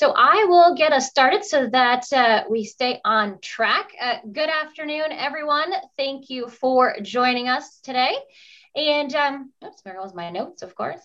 So I will get us started so that we stay on track. Good afternoon, everyone. Thank you for joining us today. And oops, there goes my notes, of course.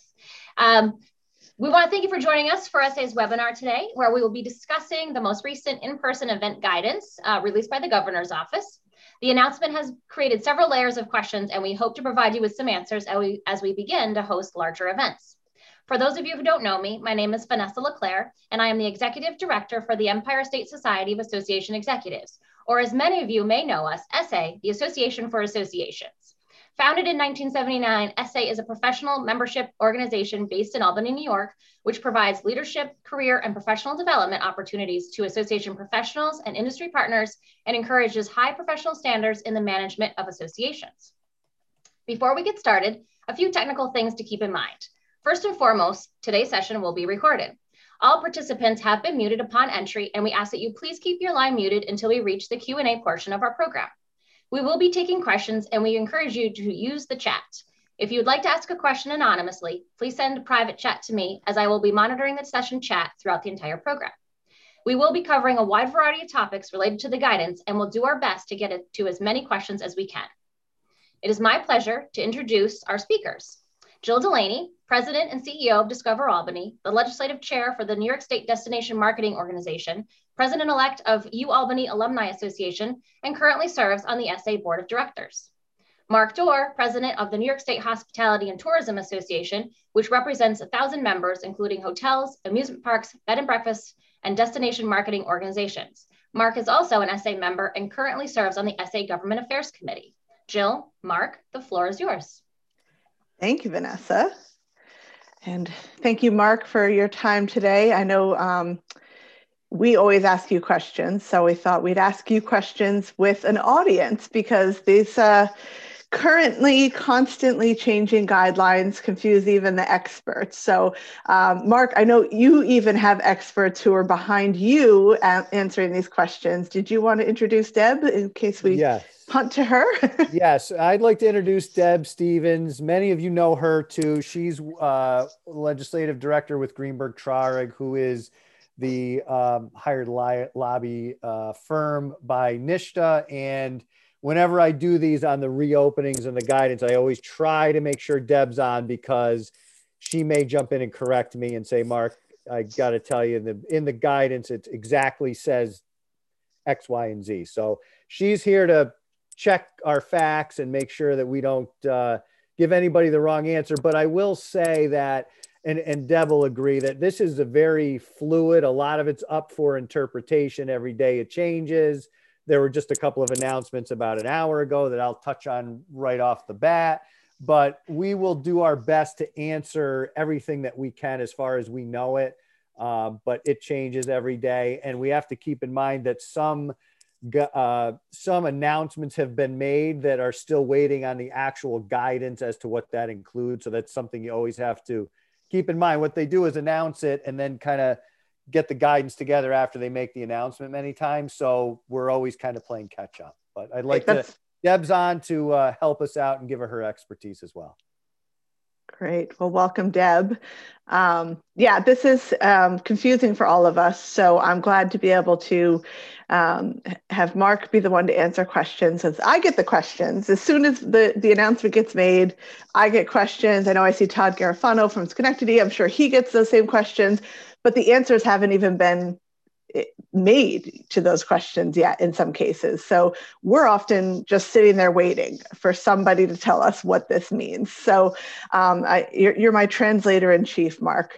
We want to thank you for joining us for SA's webinar today, where we will be discussing the most recent in-person event guidance released by the governor's office. The announcement has created several layers of questions, and we hope to provide you with some answers as we begin to host larger events. For those of you who don't know me, my name is Vanessa LeClaire, and I am the Executive Director for the Empire State Society of Association Executives, or as many of you may know us, SA, the Association for Associations. Founded in 1979, SA is a professional membership organization based in Albany, New York, which provides leadership, career, and professional development opportunities to association professionals and industry partners and encourages high professional standards in the management of associations. Before we get started, a few technical things to keep in mind. First and foremost, today's session will be recorded. All participants have been muted upon entry, and we ask that you please keep your line muted until we reach the Q&A portion of our program. We will be taking questions, and we encourage you to use the chat. If you would like to ask a question anonymously, please send a private chat to me, as I will be monitoring the session chat throughout the entire program. We will be covering a wide variety of topics related to the guidance, and we'll do our best to get to as many questions as we can. It is my pleasure to introduce our speakers. Jill Delaney, President and CEO of Discover Albany, the Legislative Chair for the New York State Destination Marketing Organization, President-elect of UAlbany Alumni Association, and currently serves on the SA Board of Directors. Mark Dorr, President of the New York State Hospitality and Tourism Association, which represents 1,000 members, including hotels, amusement parks, bed and breakfast, and destination marketing organizations. Mark is also an SA member and currently serves on the SA Government Affairs Committee. Jill, Mark, the floor is yours. Thank you, Vanessa. And thank you, Mark, for your time today. I know we always ask you questions, so we thought we'd ask you questions with an audience because these currently constantly changing guidelines confuse even the experts. So Mark, I know you even have experts who are behind you answering these questions. Did you want to introduce Deb in case we punt to her? Yes, I'd like to introduce Deb Stevens. Many of you know her too. She's legislative director with Greenberg Traurig, who is the hired lobby firm by NYSTA. And whenever I do these on the reopenings and the guidance, I always try to make sure Deb's on because she may jump in and correct me and say, Mark, I got to tell you, in the guidance, it exactly says X, Y, and Z. So she's here to check our facts and make sure that we don't give anybody the wrong answer. But I will say that, and Deb will agree, that this is a very fluid, a lot of it's up for interpretation. Every day it changes. There were just a couple of announcements about an hour ago that I'll touch on right off the bat, but we will do our best to answer everything that we can as far as we know it. But it changes every day. And we have to keep in mind that some announcements have been made that are still waiting on the actual guidance as to what that includes. So that's something you always have to keep in mind. What they do is announce it and then kind of get the guidance together after they make the announcement many times. So we're always kind of playing catch up, but I'd like Deb's on to help us out and give her expertise as well. Great. Well, welcome, Deb. Yeah, this is confusing for all of us. So I'm glad to be able to have Mark be the one to answer questions, since I get the questions. As soon as the announcement gets made, I get questions. I know I see Todd Garofano from Schenectady. I'm sure he gets those same questions, but the answers haven't even been made to those questions yet in some cases. So we're often just sitting there waiting for somebody to tell us what this means. So you're my translator in chief, Mark.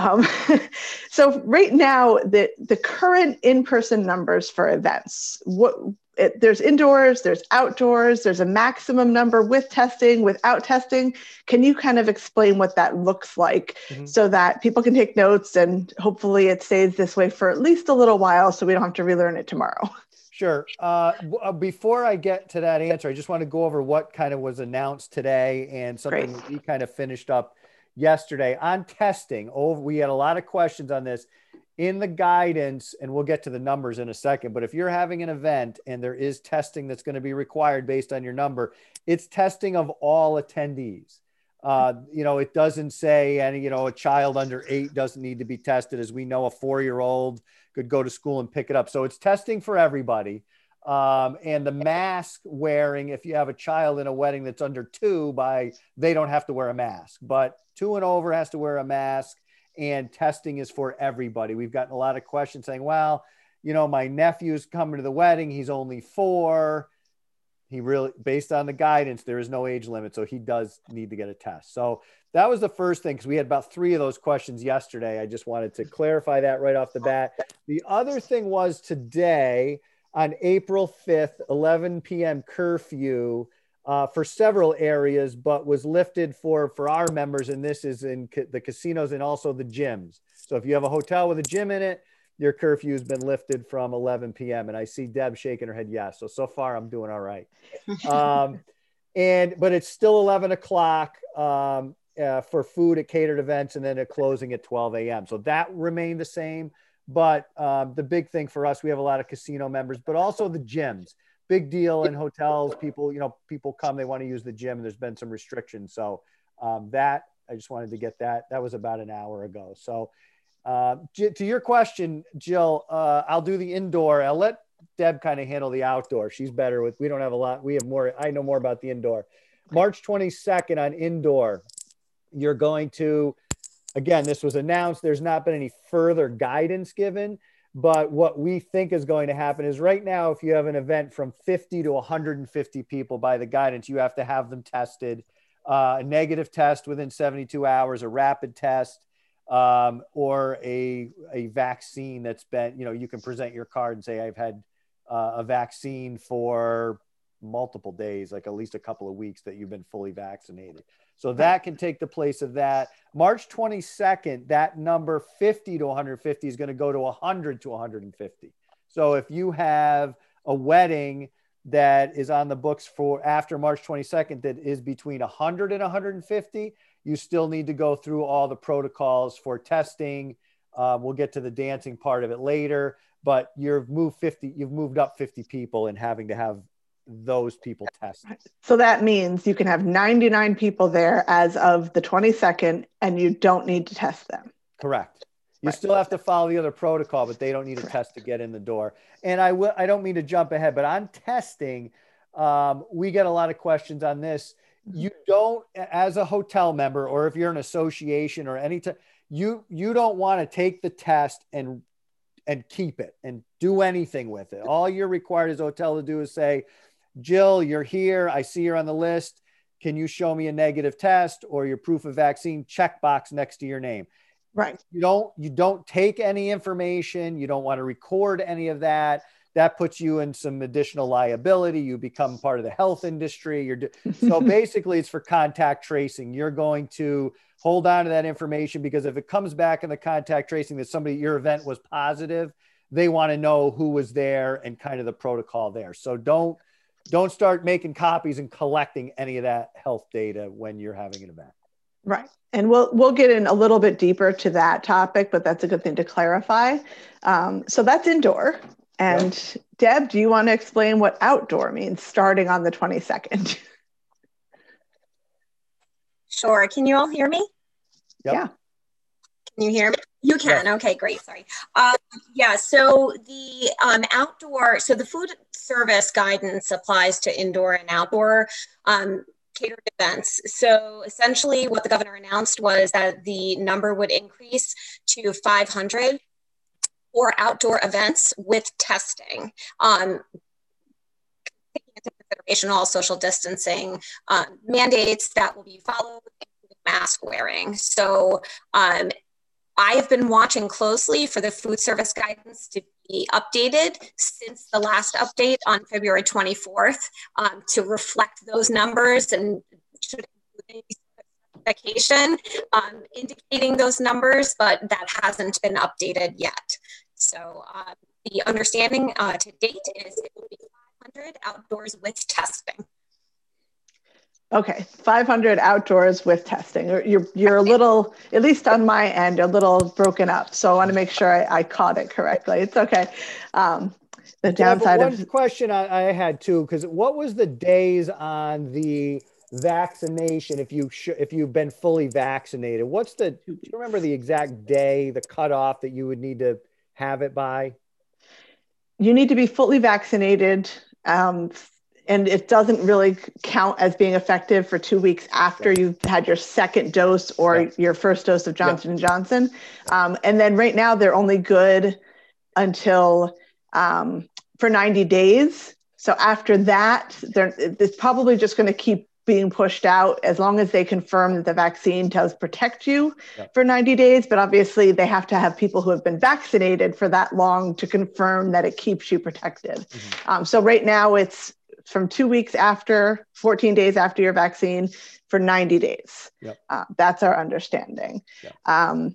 So right now, the current in-person numbers for events, there's indoors, there's outdoors, there's a maximum number with testing, without testing. Can you kind of explain what that looks like so that people can take notes and hopefully it stays this way for at least a little while so we don't have to relearn it tomorrow? Sure. Before I get to that answer, I just want to go over what kind of was announced today and something that we kind of finished up yesterday on testing. We had a lot of questions on this. In the guidance, and we'll get to the numbers in a second, but if you're having an event and there is testing that's going to be required based on your number, it's testing of all attendees. It doesn't say any, a child under 8 doesn't need to be tested. As we know, a 4-year-old could go to school and pick it up. So it's testing for everybody. And the mask wearing, if you have a child in a wedding that's under 2, they don't have to wear a mask, but 2 and over has to wear a mask, and testing is for everybody. We've gotten a lot of questions saying, well, my nephew's coming to the wedding. He's only 4. He really, based on the guidance, there is no age limit. So he does need to get a test. So that was the first thing, because we had about 3 of those questions yesterday. I just wanted to clarify that right off the bat. The other thing was today on April 5th, 11 p.m. curfew for several areas, but was lifted for our members. And this is in the casinos and also the gyms. So if you have a hotel with a gym in it, your curfew has been lifted from 11 p.m. And I see Deb shaking her head yes. So far I'm doing all right. But it's still 11 o'clock for food at catered events, and then a closing at 12 a.m. So that remained the same. But the big thing for us, we have a lot of casino members, but also the gyms. Big deal in hotels. People come, they want to use the gym, and there's been some restrictions. So I just wanted to get that. That was about an hour ago. So to your question, Jill, I'll do the indoor. I'll let Deb kind of handle the outdoor. She's better with, we don't have a lot. We have more. I know more about the indoor. March 22nd on indoor, you're going to, again, this was announced. There's not been any further guidance given, but what we think is going to happen is right now, if you have an event from 50 to 150 people, by the guidance, you have to have them tested, a negative test within 72 hours, a rapid test, or a vaccine that's been, you can present your card and say, I've had a vaccine for multiple days, like at least a couple of weeks that you've been fully vaccinated. So that can take the place of that. March 22nd, that number 50 to 150 is going to go to 100 to 150. So if you have a wedding that is on the books for after March 22nd that is between 100 and 150, you still need to go through all the protocols for testing. We'll get to the dancing part of it later, but you've moved up 50 people and having to have those people tested. So that means you can have 99 people there as of the 22nd, and you don't need to test them. Correct. You still have to follow the other protocol, but they don't need a test to get in the door. And I don't mean to jump ahead, but on testing, we get a lot of questions on this. You don't, as a hotel member, or if you're an association or any you don't want to take the test and keep it and do anything with it. All you're required as a hotel to do is say, Jill, you're here. I see you're on the list. Can you show me a negative test or your proof of vaccine? Checkbox next to your name. Right. You don't take any information. You don't want to record any of that. That puts you in some additional liability. You become part of the health industry. So basically it's for contact tracing. You're going to hold on to that information, because if it comes back in the contact tracing that your event was positive, they want to know who was there and kind of the protocol there. So don't start making copies and collecting any of that health data when you're having an event. Right. And we'll get in a little bit deeper to that topic, but that's a good thing to clarify. So that's indoor. And yep. Deb, do you want to explain what outdoor means starting on the 22nd? Sure. Can you all hear me? Yep. Yeah. Can you hear me? You can. Yes. Okay, great. Sorry. So the outdoor, so the food service guidance applies to indoor and outdoor catered events. So essentially what the governor announced was that the number would increase to 500 for outdoor events with testing. Taking into consideration all social distancing mandates that will be followed, including mask wearing. So I have been watching closely for the food service guidance to be updated since the last update on February 24th to reflect those numbers, and should include specification indicating those numbers, but that hasn't been updated yet. So the understanding to date is it will be 500 outdoors with testing. Okay, 500 outdoors with testing. You're a little, at least on my end, a little broken up. So I want to make sure I caught it correctly. It's okay. The downside one question I had too, because what was the days on the vaccination, if you've been fully vaccinated, do you remember the exact day, the cutoff that you would need to have it by? You need to be fully vaccinated, and it doesn't really count as being effective for 2 weeks after you've had your second dose or your first dose of Johnson & Johnson. And then right now they're only good until for 90 days. So after that, it's probably just going to keep being pushed out as long as they confirm that the vaccine does protect you for 90 days. But obviously they have to have people who have been vaccinated for that long to confirm that it keeps you protected. So right now it's from 2 weeks after, 14 days after your vaccine for 90 days. That's our understanding. And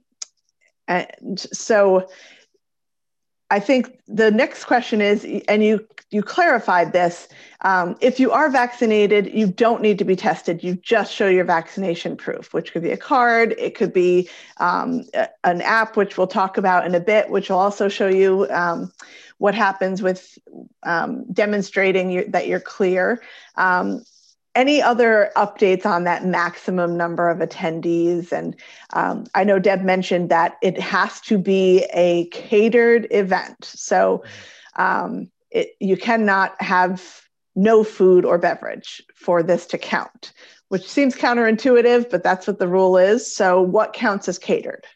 so I think the next question is, and you clarified this, if you are vaccinated, you don't need to be tested. You just show your vaccination proof, which could be a card. It could be an app, which we'll talk about in a bit, which will also show you what happens with demonstrating that you're clear. Any other updates on that maximum number of attendees? And I know Deb mentioned that it has to be a catered event. So you cannot have no food or beverage for this to count, which seems counterintuitive, but that's what the rule is. So what counts as catered?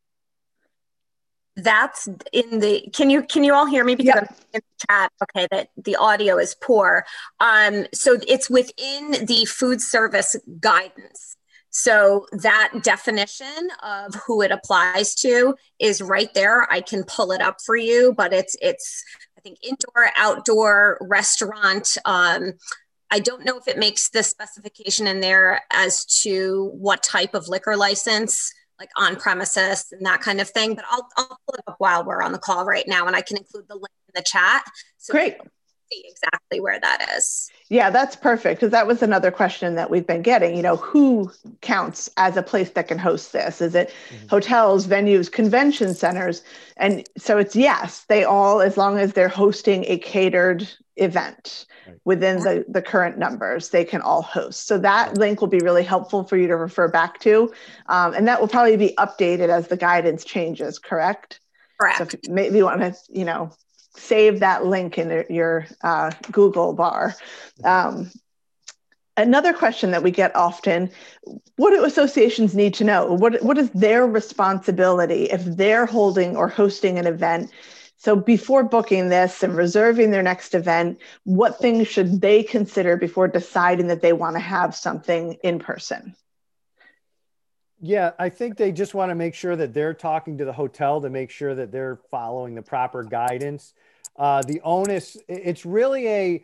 That's in the, can you all hear me? Because I'm in the chat, okay, that the audio is poor. So it's within the food service guidance. So that definition of who it applies to is right there. I can pull it up for you, but it's I think indoor, outdoor, restaurant. I don't know if it makes the specification in there as to what type of liquor license, like on premises and that kind of thing. But I'll pull it up while we're on the call right now, and I can include the link in the chat. So great. See exactly where that is. Yeah, that's perfect, because that was another question that we've been getting. You know, who counts as a place that can host this? Is it hotels, venues, convention centers? And so it's yes, they all, as long as they're hosting a catered event within the current numbers, they can all host. So that link will be really helpful for you to refer back to. And that will probably be updated as the guidance changes, correct? Correct. So if maybe you want to, save that link in your Google bar. Another question that we get often, what do associations need to know? What is their responsibility if they're holding or hosting an event? So before booking this and reserving their next event, what things should they consider before deciding that they want to have something in person? Yeah, I think they just want to make sure that they're talking to the hotel to make sure that they're following the proper guidance. The onus, it's really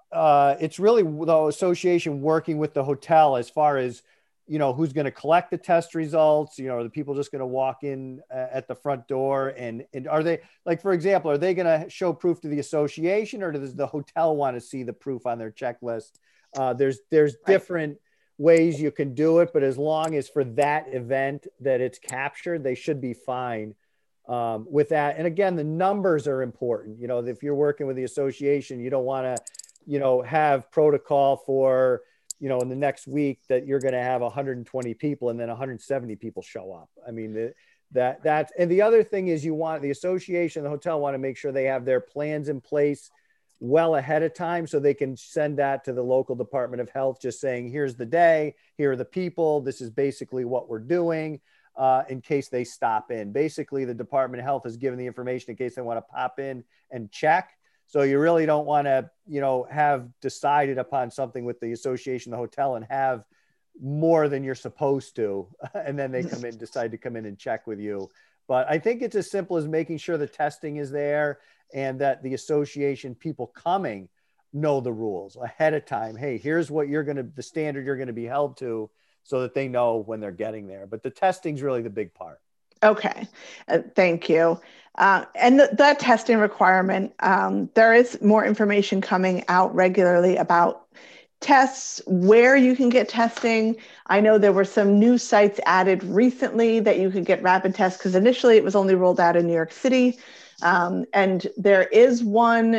the association working with the hotel as far as, who's going to collect the test results, are the people just going to walk in at the front door and are they, like, for example, are they going to show proof to the association, or does the hotel want to see the proof on their checklist? There's different ways you can do it, but as long as for that event that it's captured, they should be fine with that. And again, the numbers are important. If you're working with the association, you don't want to, have protocol for, in the next week that you're going to have 120 people and then 170 people show up. I mean, that's, and the other thing is you want the association, the hotel want to make sure they have their plans in place well ahead of time, so they can send that to the local Department of Health, just saying, here's the day, here are the people, this is basically what we're doing, in case they stop in. Basically, the Department of Health is given the information in case they want to pop in and check. So you really don't want to, have decided upon something with the association, the hotel, and have more than you're supposed to, and then they decide to come in and check with you. But I think it's as simple as making sure the testing is there and that the association people coming know the rules ahead of time. Hey, here's what the standard you're going to be held to, so that they know when they're getting there. But the testing's really the big part. Okay, thank you. And that testing requirement, there is more information coming out regularly about tests, where you can get testing. I know there were some new sites added recently that you could get rapid tests, because initially it was only rolled out in New York City. And there is one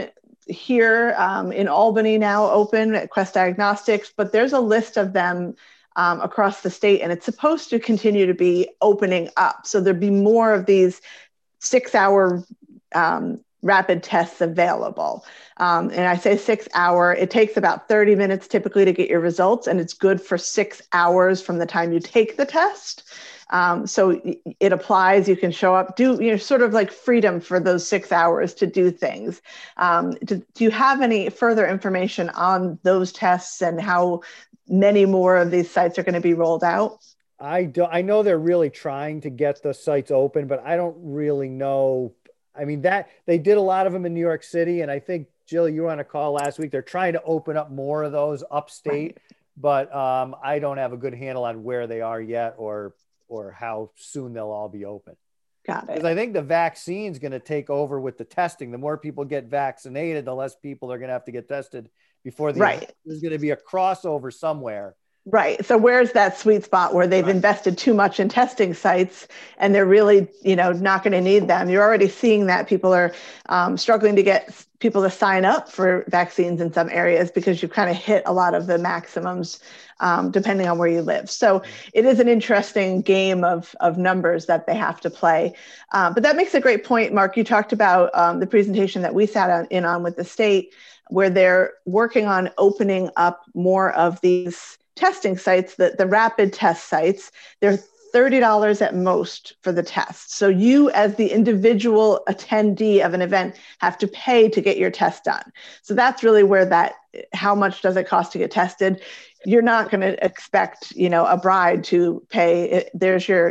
here in Albany now open at Quest Diagnostics, but there's a list of them across the state, and it's supposed to continue to be opening up. So there'd be more of these 6-hour rapid tests available. And I say 6 hour, it takes about 30 minutes typically to get your results, and it's good for 6 hours from the time you take the test. So it applies, you can show up, sort of like freedom for those 6 hours to do things. Do you have any further information on those tests and how many more of these sites are going to be rolled out? I know they're really trying to get the sites open, but I don't really know. I mean, that they did a lot of them in New York City, and I think, Jill, you were on a call last week. They're trying to open up more of those upstate, but I don't have a good handle on where they are yet or how soon they'll all be open. Got it. Because I think the vaccine's going to take over with the testing. The more people get vaccinated, the less people are going to have to get tested before there's going to be a crossover somewhere. Right. So where's that sweet spot where they've invested too much in testing sites and they're really, not going to need them? You're already seeing that people are struggling to get people to sign up for vaccines in some areas because you've kind of hit a lot of the maximums depending on where you live. So it is an interesting game of numbers that they have to play. But that makes a great point, Mark. You talked about the presentation that we sat in on with the state, where they're working on opening up more of these testing sites, the rapid test sites. They're $30 at most for the test. So you, as the individual attendee of an event, have to pay to get your test done. So that's really where how much does it cost to get tested? You're not going to expect, a bride to pay. There's your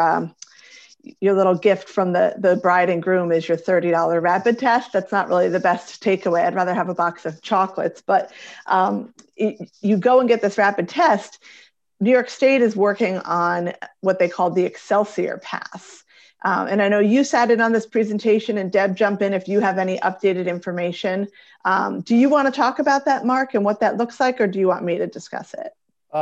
little gift from the bride and groom is your $30 rapid test. That's not really the best takeaway. I'd rather have a box of chocolates, but you go and get this rapid test. New York State is working on what they call the Excelsior Pass. And I know you sat in on this presentation, and Deb, jump in if you have any updated information. Do you want to talk about that, Mark, and what that looks like, or do you want me to discuss it?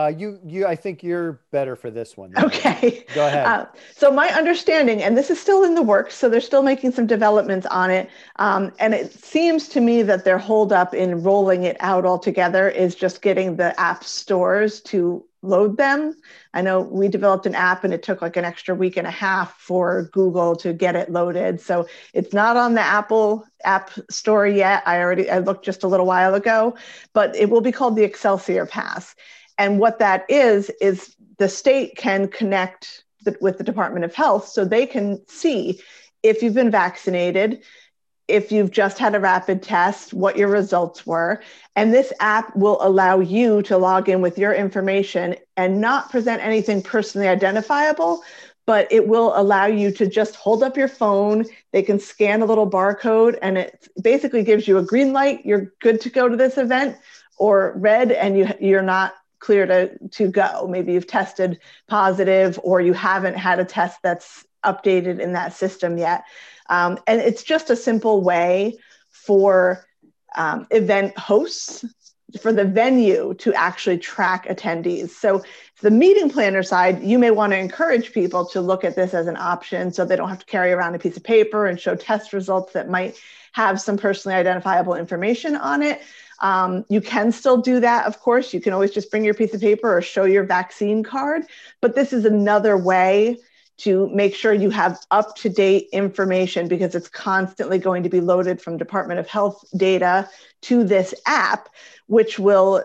I think you're better for this one. Okay. Go ahead. So my understanding, and this is still in the works, so they're still making some developments on it. And it seems to me that their holdup in rolling it out altogether is just getting the app stores to load them. I know we developed an app and it took like an extra week and a half for Google to get it loaded. So it's not on the Apple App Store yet. I looked just a little while ago, but it will be called the Excelsior Pass. And what that is the state can connect with the Department of Health so they can see if you've been vaccinated, if you've just had a rapid test, what your results were. And this app will allow you to log in with your information and not present anything personally identifiable, but it will allow you to just hold up your phone. They can scan a little barcode and it basically gives you a green light. You're good to go to this event, or red and you're not clear to go. Maybe you've tested positive or you haven't had a test that's updated in that system yet. And it's just a simple way for event hosts, for the venue to actually track attendees. So the meeting planner side, you may want to encourage people to look at this as an option so they don't have to carry around a piece of paper and show test results that might have some personally identifiable information on it. You can still do that, of course. You can always just bring your piece of paper or show your vaccine card, but this is another way to make sure you have up-to-date information because it's constantly going to be loaded from Department of Health data to this app, which will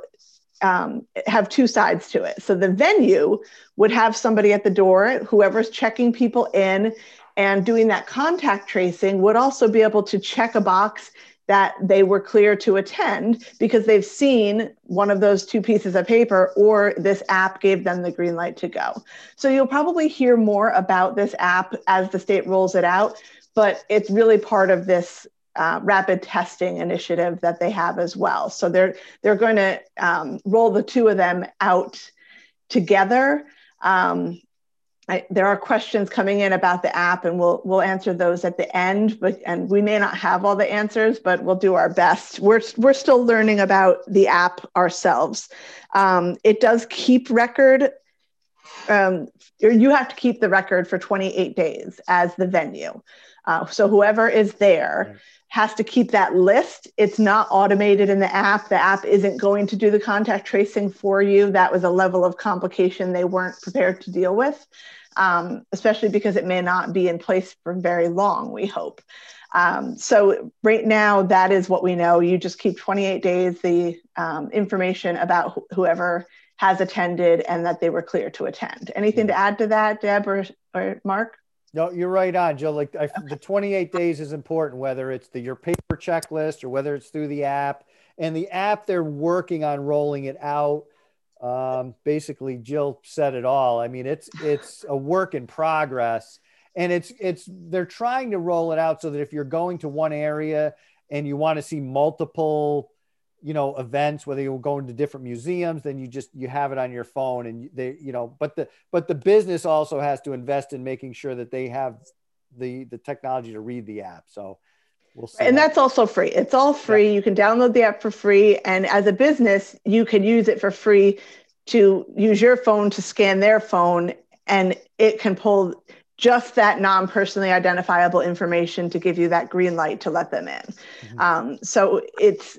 have two sides to it. So the venue would have somebody at the door, whoever's checking people in and doing that contact tracing would also be able to check a box that they were clear to attend because they've seen one of those two pieces of paper or this app gave them the green light to go. So you'll probably hear more about this app as the state rolls it out, but it's really part of this rapid testing initiative that they have as well. So they're going to roll the two of them out together. There are questions coming in about the app, and we'll answer those at the end. And we may not have all the answers, but we'll do our best. We're still learning about the app ourselves. It does keep record. You have to keep the record for 28 days as the venue. So whoever is there has to keep that list. It's not automated in the app. The app isn't going to do the contact tracing for you. That was a level of complication they weren't prepared to deal with, especially because it may not be in place for very long, we hope. So right now, that is what we know. You just keep 28 days the information about whoever has attended and that they were clear to attend. Anything to add to that, Deb or Mark? No, you're right on, Jill. Like the 28 days is important, whether it's your paper checklist or whether it's through the app. And the app, they're working on rolling it out. Basically, Jill said it all. I mean, it's a work in progress, and they're trying to roll it out so that if you're going to one area and you want to see multiple, events, whether you're going to different museums, then you have it on your phone, and but the business also has to invest in making sure that they have the technology to read the app. So we'll see. And that's also free. It's all free. Yeah. You can download the app for free. And as a business, you can use it for free to use your phone to scan their phone, and it can pull just that non-personally identifiable information to give you that green light to let them in. Mm-hmm. So it's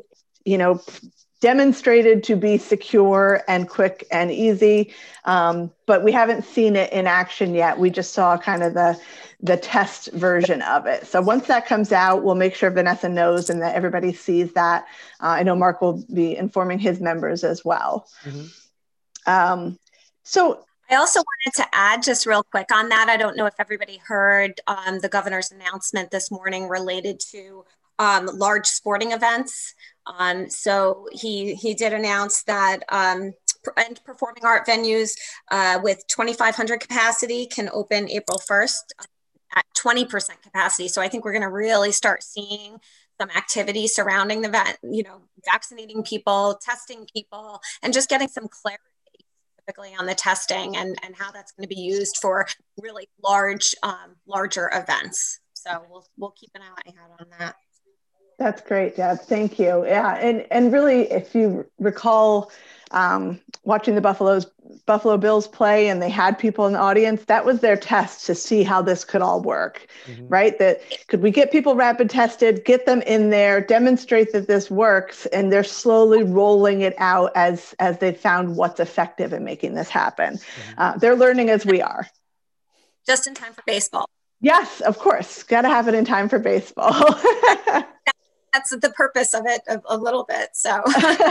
demonstrated to be secure and quick and easy, but we haven't seen it in action yet. We just saw kind of the test version of it. So once that comes out, we'll make sure Vanessa knows and that everybody sees that. I know Mark will be informing his members as well. Mm-hmm. So I also wanted to add just real quick on that. I don't know if everybody heard the governor's announcement this morning related to large sporting events. So he did announce that and performing art venues with 2,500 capacity can open April 1st at 20% capacity. So I think we're going to really start seeing some activity surrounding the event, vaccinating people, testing people, and just getting some clarity specifically on the testing and how that's going to be used for really larger events. So we'll keep an eye out on that. That's great, Deb. Thank you. Yeah, and really, if you recall watching the Buffalo Bills play, and they had people in the audience, that was their test to see how this could all work, mm-hmm. right? That could we get people rapid tested, get them in there, demonstrate that this works, and they're slowly rolling it out as they found what's effective in making this happen. Mm-hmm. They're learning as we are. Just in time for baseball. Yes, of course. Got to have it in time for baseball. That's the purpose of it a little bit. So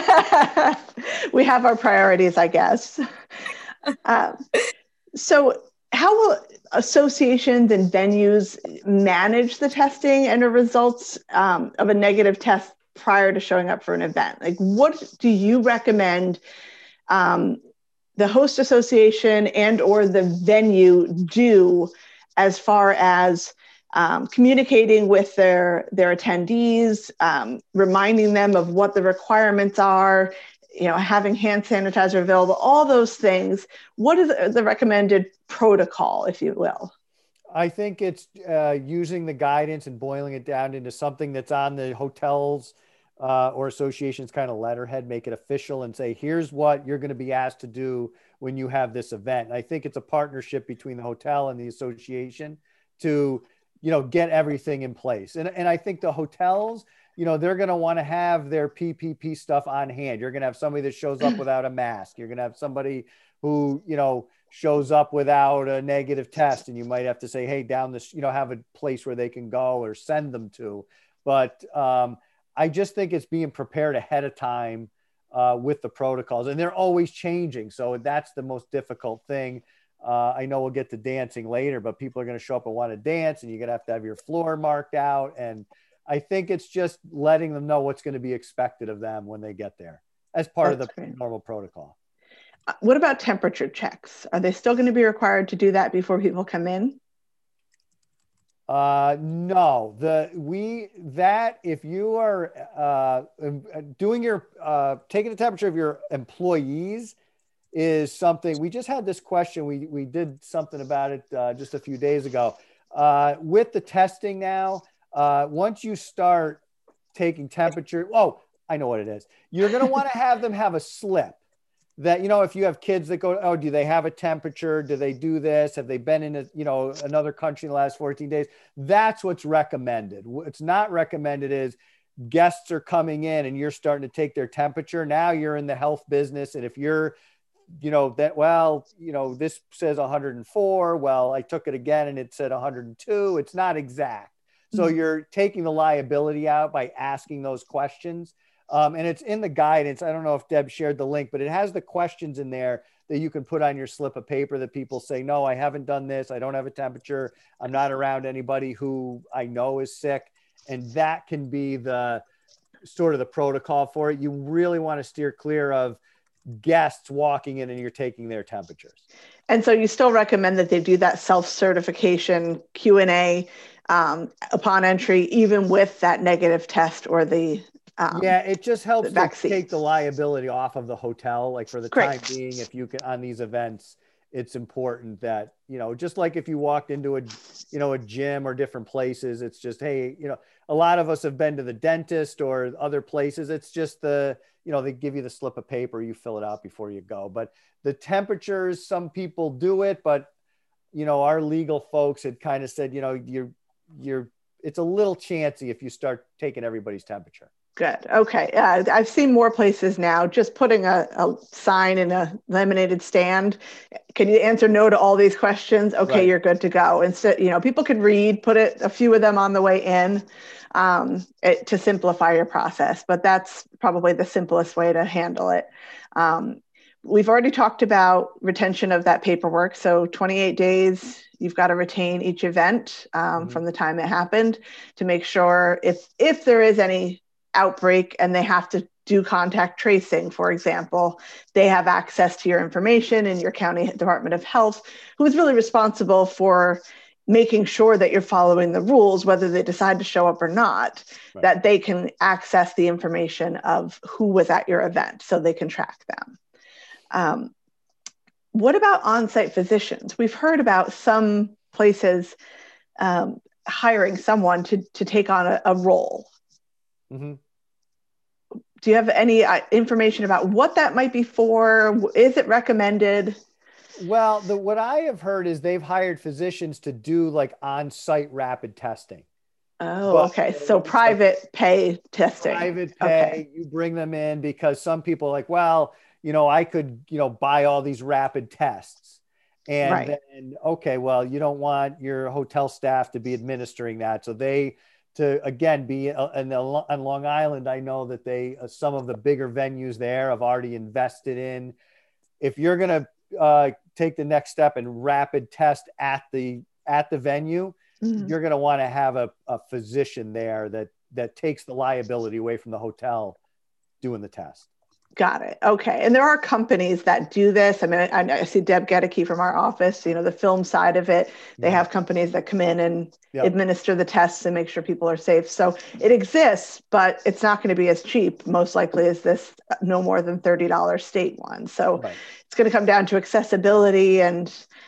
we have our priorities, I guess. So how will associations and venues manage the testing and the results of a negative test prior to showing up for an event? Like, what do you recommend the host association and or the venue do as far as communicating with their attendees, reminding them of what the requirements are, having hand sanitizer available, all those things? What is the recommended protocol, if you will? I think it's using the guidance and boiling it down into something that's on the hotels or associations kind of letterhead, make it official and say, here's what you're going to be asked to do when you have this event. And I think it's a partnership between the hotel and the association to get everything in place. And I think the hotels, they're going to want to have their PPP stuff on hand. You're going to have somebody that shows up without a mask. You're going to have somebody who, shows up without a negative test. And you might have to say, hey, down this, have a place where they can go or send them to. But I just think it's being prepared ahead of time with the protocols. And they're always changing. So that's the most difficult thing. I know we'll get to dancing later, but people are going to show up and want to dance, and you're going to have your floor marked out. And I think it's just letting them know what's going to be expected of them when they get there as part of the normal protocol. What about temperature checks? Are they still going to be required to do that before people come in? No, if you are taking the temperature of your employees is something. We just had this question. We did something about it just a few days ago. With the testing now, once you start taking temperature, I know what it is. You're going to want to have them have a slip that, if you have kids that go, oh, do they have a temperature? Do they do this? Have they been in another country in the last 14 days? That's what's recommended. What's not recommended is guests are coming in and you're starting to take their temperature. Now you're in the health business. And if you're, this says 104. Well, I took it again and it said 102. It's not exact. So you're taking the liability out by asking those questions. And it's in the guidance. I don't know if Deb shared the link, but it has the questions in there that you can put on your slip of paper that people say, no, I haven't done this. I don't have a temperature. I'm not around anybody who I know is sick. And that can be the sort of the protocol for it. You really want to steer clear of guests walking in and you're taking their temperatures. And so you still recommend that they do that self-certification Q&A upon entry, even with that negative test or the it just helps to vaccine. take the liability off of the hotel. Like for the time being, if you can, on these events, it's important that, just like if you walked into a gym or different places, it's just, hey, a lot of us have been to the dentist or other places. It's just they give you the slip of paper, you fill it out before you go. But the temperatures, some people do it, but, our legal folks had kind of said, it's a little chancy if you start taking everybody's temperature. Good. Okay. I've seen more places now just putting a sign in a laminated stand. Can you answer no to all these questions? Okay, right. You're good to go. Instead, people could read, put a few of them on the way in to simplify your process, but that's probably the simplest way to handle it. We've already talked about retention of that paperwork. So 28 days, you've got to retain each event from the time it happened to make sure if there is any outbreak and they have to do contact tracing, for example, they have access to your information in your county Department of Health, who is really responsible for making sure that you're following the rules, whether they decide to show up or not, right. That they can access the information of who was at your event so they can track them. What about on-site physicians? We've heard about some places hiring someone to take on a role. Mm-hmm. Do you have any information about what that might be for? Is it recommended? Well, what I have heard is they've hired physicians to do like on-site rapid testing. Oh, okay. So private pay testing. Private pay, okay. You bring them in because some people are like, well, I could, buy all these rapid tests. And right. Then, okay, well, you don't want your hotel staff to be administering that. So to again be on Long Island, I know that some of the bigger venues there have already invested in. If you're going to take the next step and rapid test at the venue, you're going to want to have a physician there that takes the liability away from the hotel doing the test. Got it. Okay. And there are companies that do this. I mean, I see Deb Gedeke from our office, the film side of it. They have companies that come in and administer the tests and make sure people are safe. So it exists, but it's not going to be as cheap, most likely, as this no more than $30 state one. So right. It's going to come down to accessibility and,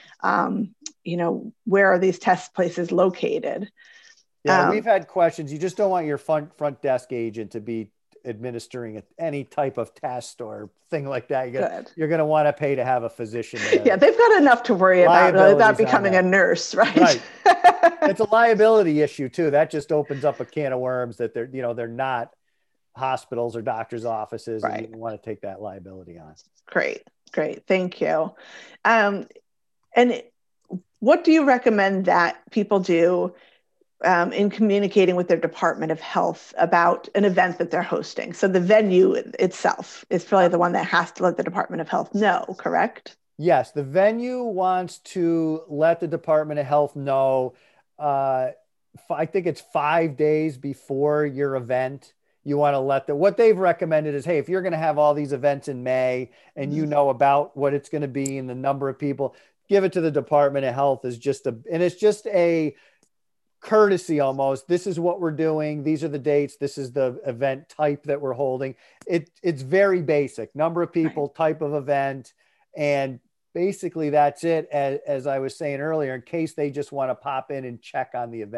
where are these test places located? Yeah, we've had questions. You just don't want your front desk agent to be administering any type of test or thing like that. You're going to want to pay to have a physician there. Yeah, they've got enough to worry about without becoming a nurse, right? Right. It's a liability issue too. That just opens up a can of worms that they're not hospitals or doctors' offices, right. And you want to take that liability on. Great. Thank you. And what do you recommend that people do in communicating with their Department of Health about an event that they're hosting? So the venue itself is probably the one that has to let the Department of Health know, correct? Yes, the venue wants to let the Department of Health know, I think it's 5 days before your event. You want to what they've recommended is, hey, if you're going to have all these events in May and you know about what it's going to be and the number of people, give it to the Department of Health and it's just a courtesy almost. This is what we're doing. These are the dates. This is the event type that we're holding. It's very basic. Number of people, type of event. And basically that's it. As I was saying earlier, in case they just want to pop in and check on the event.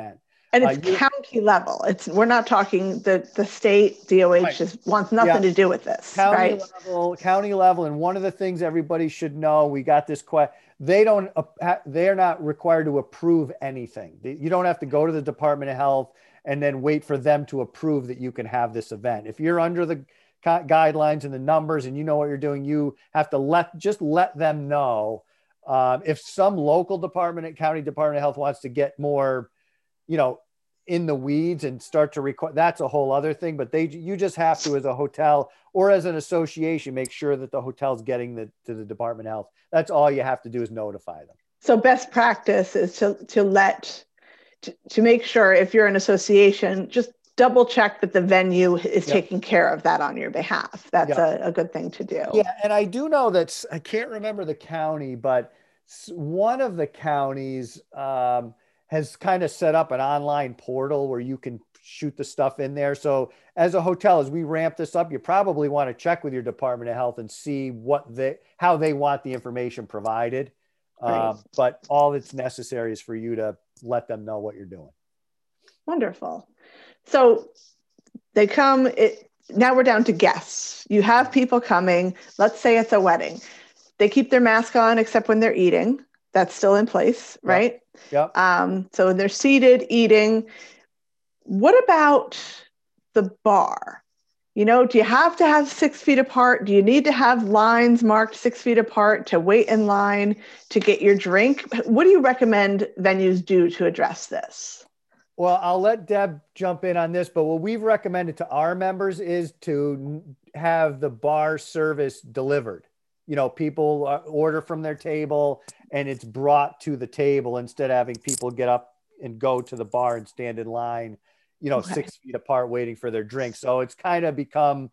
And it's county level. We're not talking the state DOH Right. just wants nothing to do with this. County level. And one of the things everybody should know, we got this question. They're not required to approve anything. You don't have to go to the Department of Health and then wait for them to approve that you can have this event. If you're under the guidelines and the numbers and you know what you're doing, you have to let them know. If some local department at County Department of Health wants to get more, in the weeds and start to record, that's a whole other thing. But you just have to, as a hotel or as an association, make sure that the hotel's getting to the Department of Health. That's all you have to do is notify them. So best practice is to make sure, if you're an association, just double check that the venue is taking care of that on your behalf. That's a good thing to do. Yeah. And I do know that, I can't remember the county, but one of the counties has kind of set up an online portal where you can shoot the stuff in there. So as a hotel, as we ramp this up, you probably want to check with your Department of Health and see how they want the information provided. But all that's necessary is for you to let them know what you're doing. Wonderful. So they come, now we're down to guests. You have people coming. Let's say it's a wedding. They keep their mask on except when they're eating. That's still in place, right? Yep. So they're seated, eating. What about the bar? Do you have to have 6 feet apart? Do you need to have lines marked 6 feet apart to wait in line to get your drink? What do you recommend venues do to address this? Well, I'll let Deb jump in on this, but what we've recommended to our members is to have the bar service delivered. People order from their table and it's brought to the table instead of having people get up and go to the bar and stand in line, 6 feet apart waiting for their drink. So it's kind of become,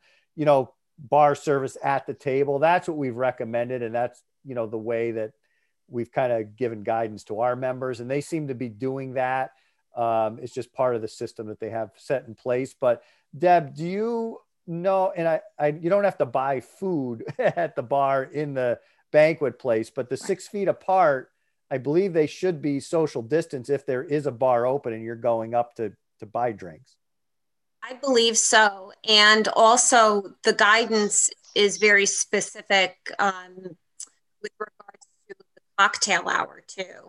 bar service at the table. That's what we've recommended. And that's, the way that we've kind of given guidance to our members, and they seem to be doing that. It's just part of the system that they have set in place. But Deb, do you know, and you don't have to buy food at the bar in the banquet place, but the 6 feet apart, I believe they should be social distance if there is a bar open and you're going up to buy drinks. I believe so. And also the guidance is very specific with regards to the cocktail hour too.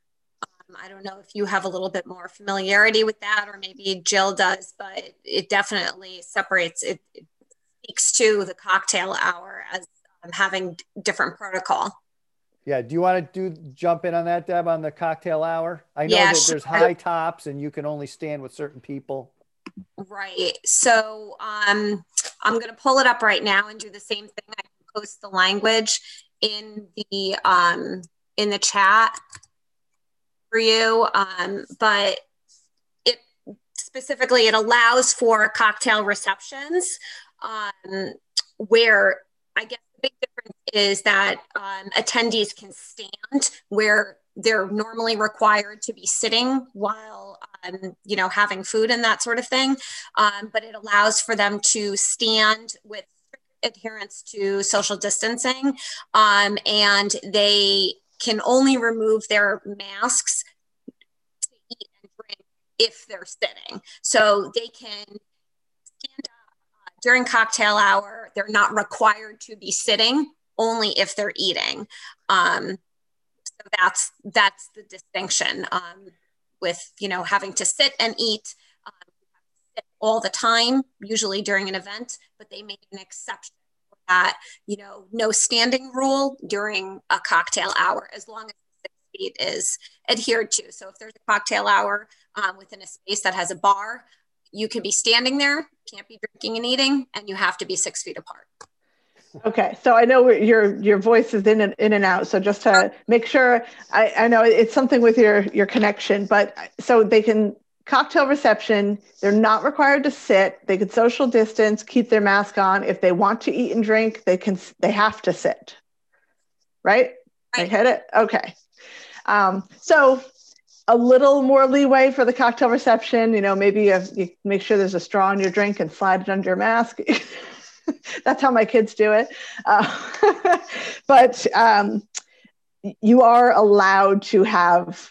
I don't know if you have a little bit more familiarity with that, or maybe Jill does, but it definitely separates. It speaks to the cocktail hour as having different protocol. Yeah. Do you want to jump in on that, Deb, on the cocktail hour? I know that there's high tops and you can only stand with certain people. Right. So I'm going to pull it up right now and do the same thing. I can post the language in the chat for you, but it specifically, it allows for cocktail receptions where I guess the big difference is that attendees can stand where they're normally required to be sitting while having food and that sort of thing, but it allows for them to stand with adherence to social distancing, and they can only remove their masks to eat and drink if they're sitting. So they can stand up during cocktail hour. They're not required to be sitting, only if they're eating. So that's the distinction with, having to sit and eat sit all the time, usually during an event, but they made an exception for that, no standing rule during a cocktail hour, as long as 6 feet is adhered to. So if there's a cocktail hour within a space that has a bar, you can be standing there, can't be drinking and eating, and you have to be 6 feet apart. Okay, so I know your voice is in and out. So just to make sure, I know it's something with your connection, but so they can cocktail reception. They're not required to sit. They can social distance, keep their mask on. If they want to eat and drink, they have to sit. Right? I hit it. Okay. So a little more leeway for the cocktail reception. Maybe you make sure there's a straw in your drink and slide it under your mask. That's how my kids do it. But you are allowed to have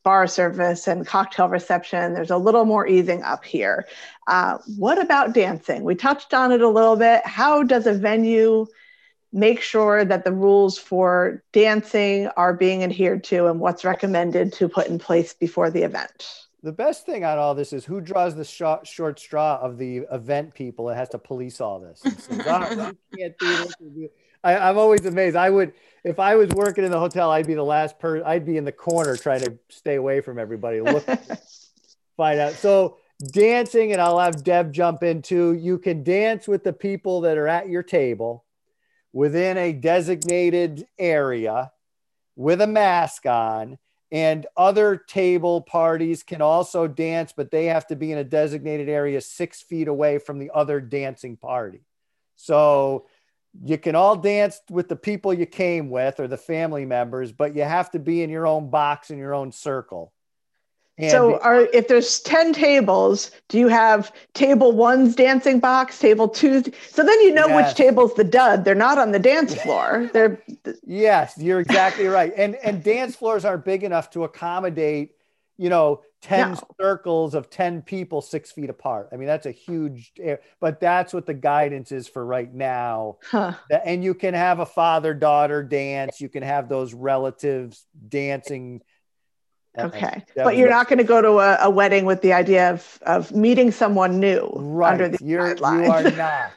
bar service and cocktail reception. There's a little more easing up here. What about dancing? We touched on it a little bit. How does a venue make sure that the rules for dancing are being adhered to, and what's recommended to put in place before the event? The best thing on all this is who draws the short straw of the event people that has to police all this. And says, you can't do this. I'm always amazed. If I was working in the hotel, I'd be the last person. I'd be in the corner trying to stay away from everybody. Look, find out. So dancing, and I'll have Deb jump in too. You can dance with the people that are at your table within a designated area with a mask on. And other table parties can also dance, but they have to be in a designated area 6 feet away from the other dancing party. So you can all dance with the people you came with or the family members, but you have to be in your own box, in your own circle. And so if there's 10 tables, do you have table 1's dancing box, table 2's? So then you know which table's the dud. They're not on the dance floor. They're Yes, you're exactly right. And dance floors aren't big enough to accommodate, 10 circles of 10 people 6 feet apart. I mean, that's a huge, but that's what the guidance is for right now. And you can have a father-daughter dance. You can have those relatives dancing. Okay. But you're not going to go to a wedding with the idea of meeting someone new under the guidelines. You are not.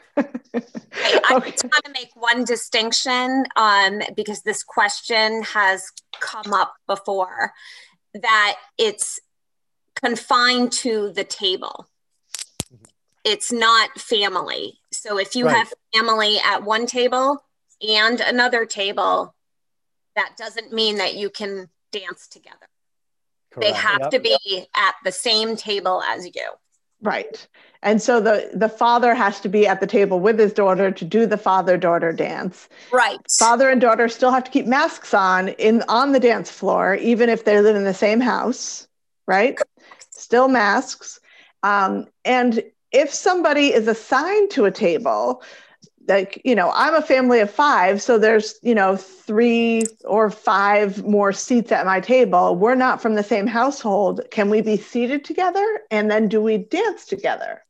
I just want to make one distinction because this question has come up before, that it's confined to the table. It's not family. So if you have family at one table and another table, that doesn't mean that you can dance together. Correct. They have to be at the same table as you. Right. And so the father has to be at the table with his daughter to do the father-daughter dance. Right. Father and daughter still have to keep masks on the dance floor, even if they live in the same house, right? Still masks. And if somebody is assigned to a table, like, I'm a family of 5, so there's, 3 or 5 more seats at my table. We're not from the same household. Can we be seated together? And then do we dance together?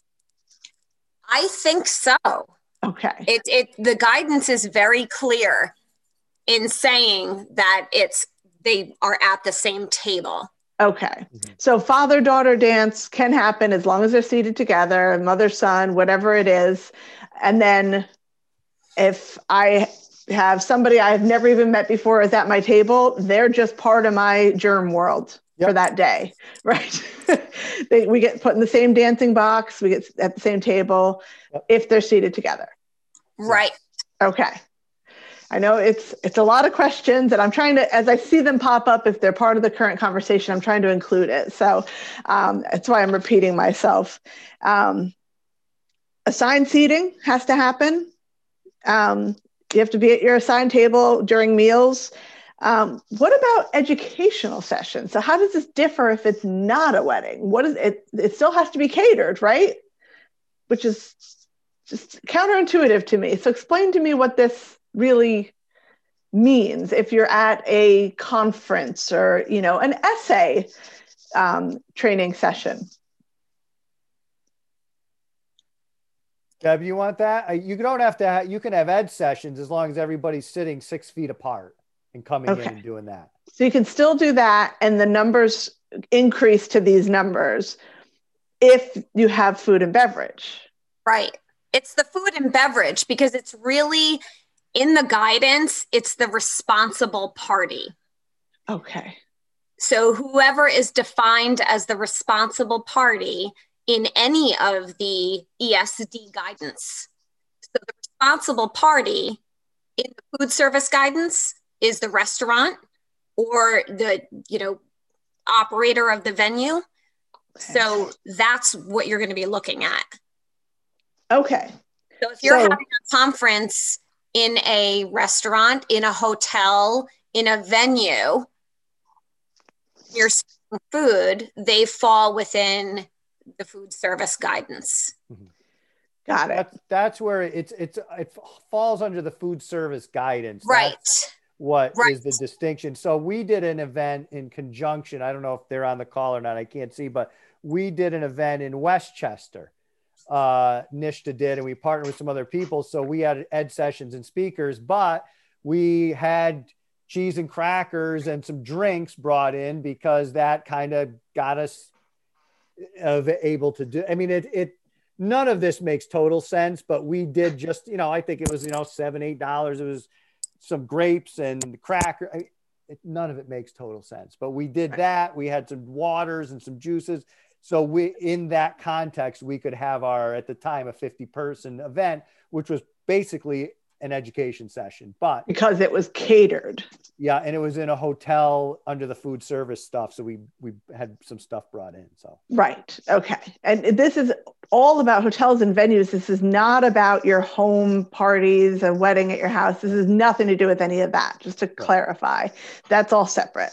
I think so. Okay. The guidance is very clear in saying that they are at the same table. Okay. So father-daughter dance can happen as long as they're seated together, mother-son, whatever it is. And then if I have somebody I've never even met before is at my table, they're just part of my germ world for that day, right? We get put in the same dancing box. We get at the same table if they're seated together. Right. Okay. I know it's a lot of questions, and I'm trying to, as I see them pop up, if they're part of the current conversation, I'm trying to include it. So that's why I'm repeating myself. Assigned seating has to happen. You have to be at your assigned table during meals. What about educational sessions? So how does this differ if it's not a wedding? What is it? It still has to be catered, right? Which is just counterintuitive to me. So explain to me what this really means if you're at a conference or, an essay training session. Deb, you want that? You don't have to. You can have ed sessions as long as everybody's sitting 6 feet apart and coming in and doing that. So you can still do that, and the numbers increase to these numbers if you have food and beverage. Right. It's the food and beverage because it's really in the guidance. It's the responsible party. Okay. So whoever is defined as the responsible party in any of the ESD guidance. So the responsible party in the food service guidance is the restaurant or the, operator of the venue. Okay. So that's what you're going to be looking at. Okay. So if you're having a conference in a restaurant, in a hotel, in a venue, you're serving food, they fall within the food service guidance. Got it. That's where it falls under the food service guidance. Right. what Right. is the distinction. So we did an event in conjunction. I don't know if they're on the call or not. I can't see, but we did an event in Westchester. Nishta did, and we partnered with some other people. So we had ed sessions and speakers, but we had cheese and crackers and some drinks brought in because that kind of got us able to do. I mean, none of this makes total sense, but we did just, I think it was, $7, $8. It was some grapes and cracker. None of it makes total sense, but we did that. We had some waters and some juices. So in that context, we could have at the time, a 50-person event, which was basically an education session, but because it was catered. Yeah. And it was in a hotel under the food service stuff. So we had some stuff brought in. So. Right. Okay. And this is all about hotels and venues. This is not about your home parties, a wedding at your house. This has nothing to do with any of that. Just to clarify, that's all separate.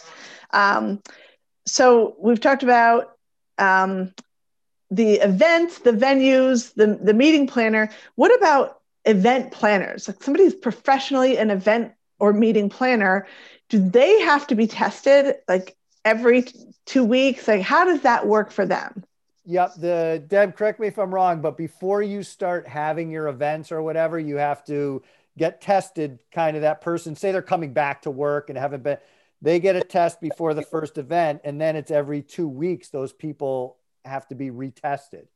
So we've talked about the events, the venues, the meeting planner. What about event planners? Like somebody's professionally an event or meeting planner, do they have to be tested like every 2 weeks? Like how does that work for them? Yep. Deb, correct me if I'm wrong, but before you start having your events or whatever, you have to get tested. Kind of that person, say they're coming back to work and haven't been, they get a test before the first event, and then it's every 2 weeks. Those people have to be retested.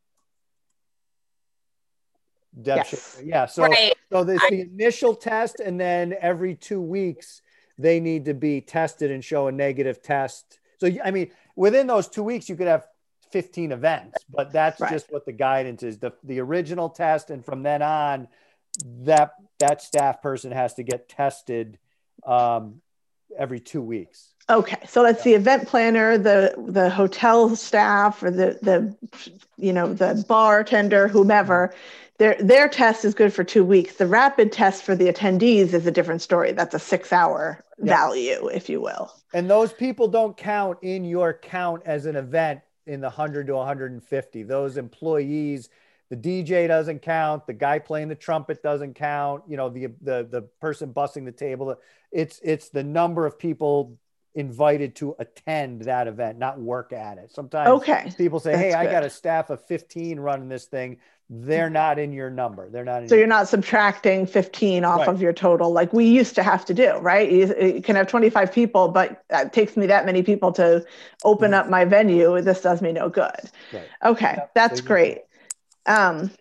Deb, yes. Yeah. So, right. So there's the initial test, and then every 2 weeks they need to be tested and show a negative test. So, I mean, within those 2 weeks, you could have 15 events, but that's just what the guidance is. The original test, and from then on, that staff person has to get tested every 2 weeks. Okay, so that's the event planner, the hotel staff, or the bartender, whomever. Their test is good for 2 weeks. The rapid test for the attendees is a different story. That's a 6-hour value, if you will. And those people don't count in your count as an event in the 100 to 150. Those employees, the DJ doesn't count. The guy playing the trumpet doesn't count. The person bussing the table. It's the number of people invited to attend that event, not work at it. Sometimes people say, hey, I got a staff of 15 running this thing. They're not in your number. They're not in. So you're not subtracting 15 off of your total like we used to have to do, right? You can have 25 people, but it takes me that many people to open up my venue. This does me no good. Right. Okay, that's great. And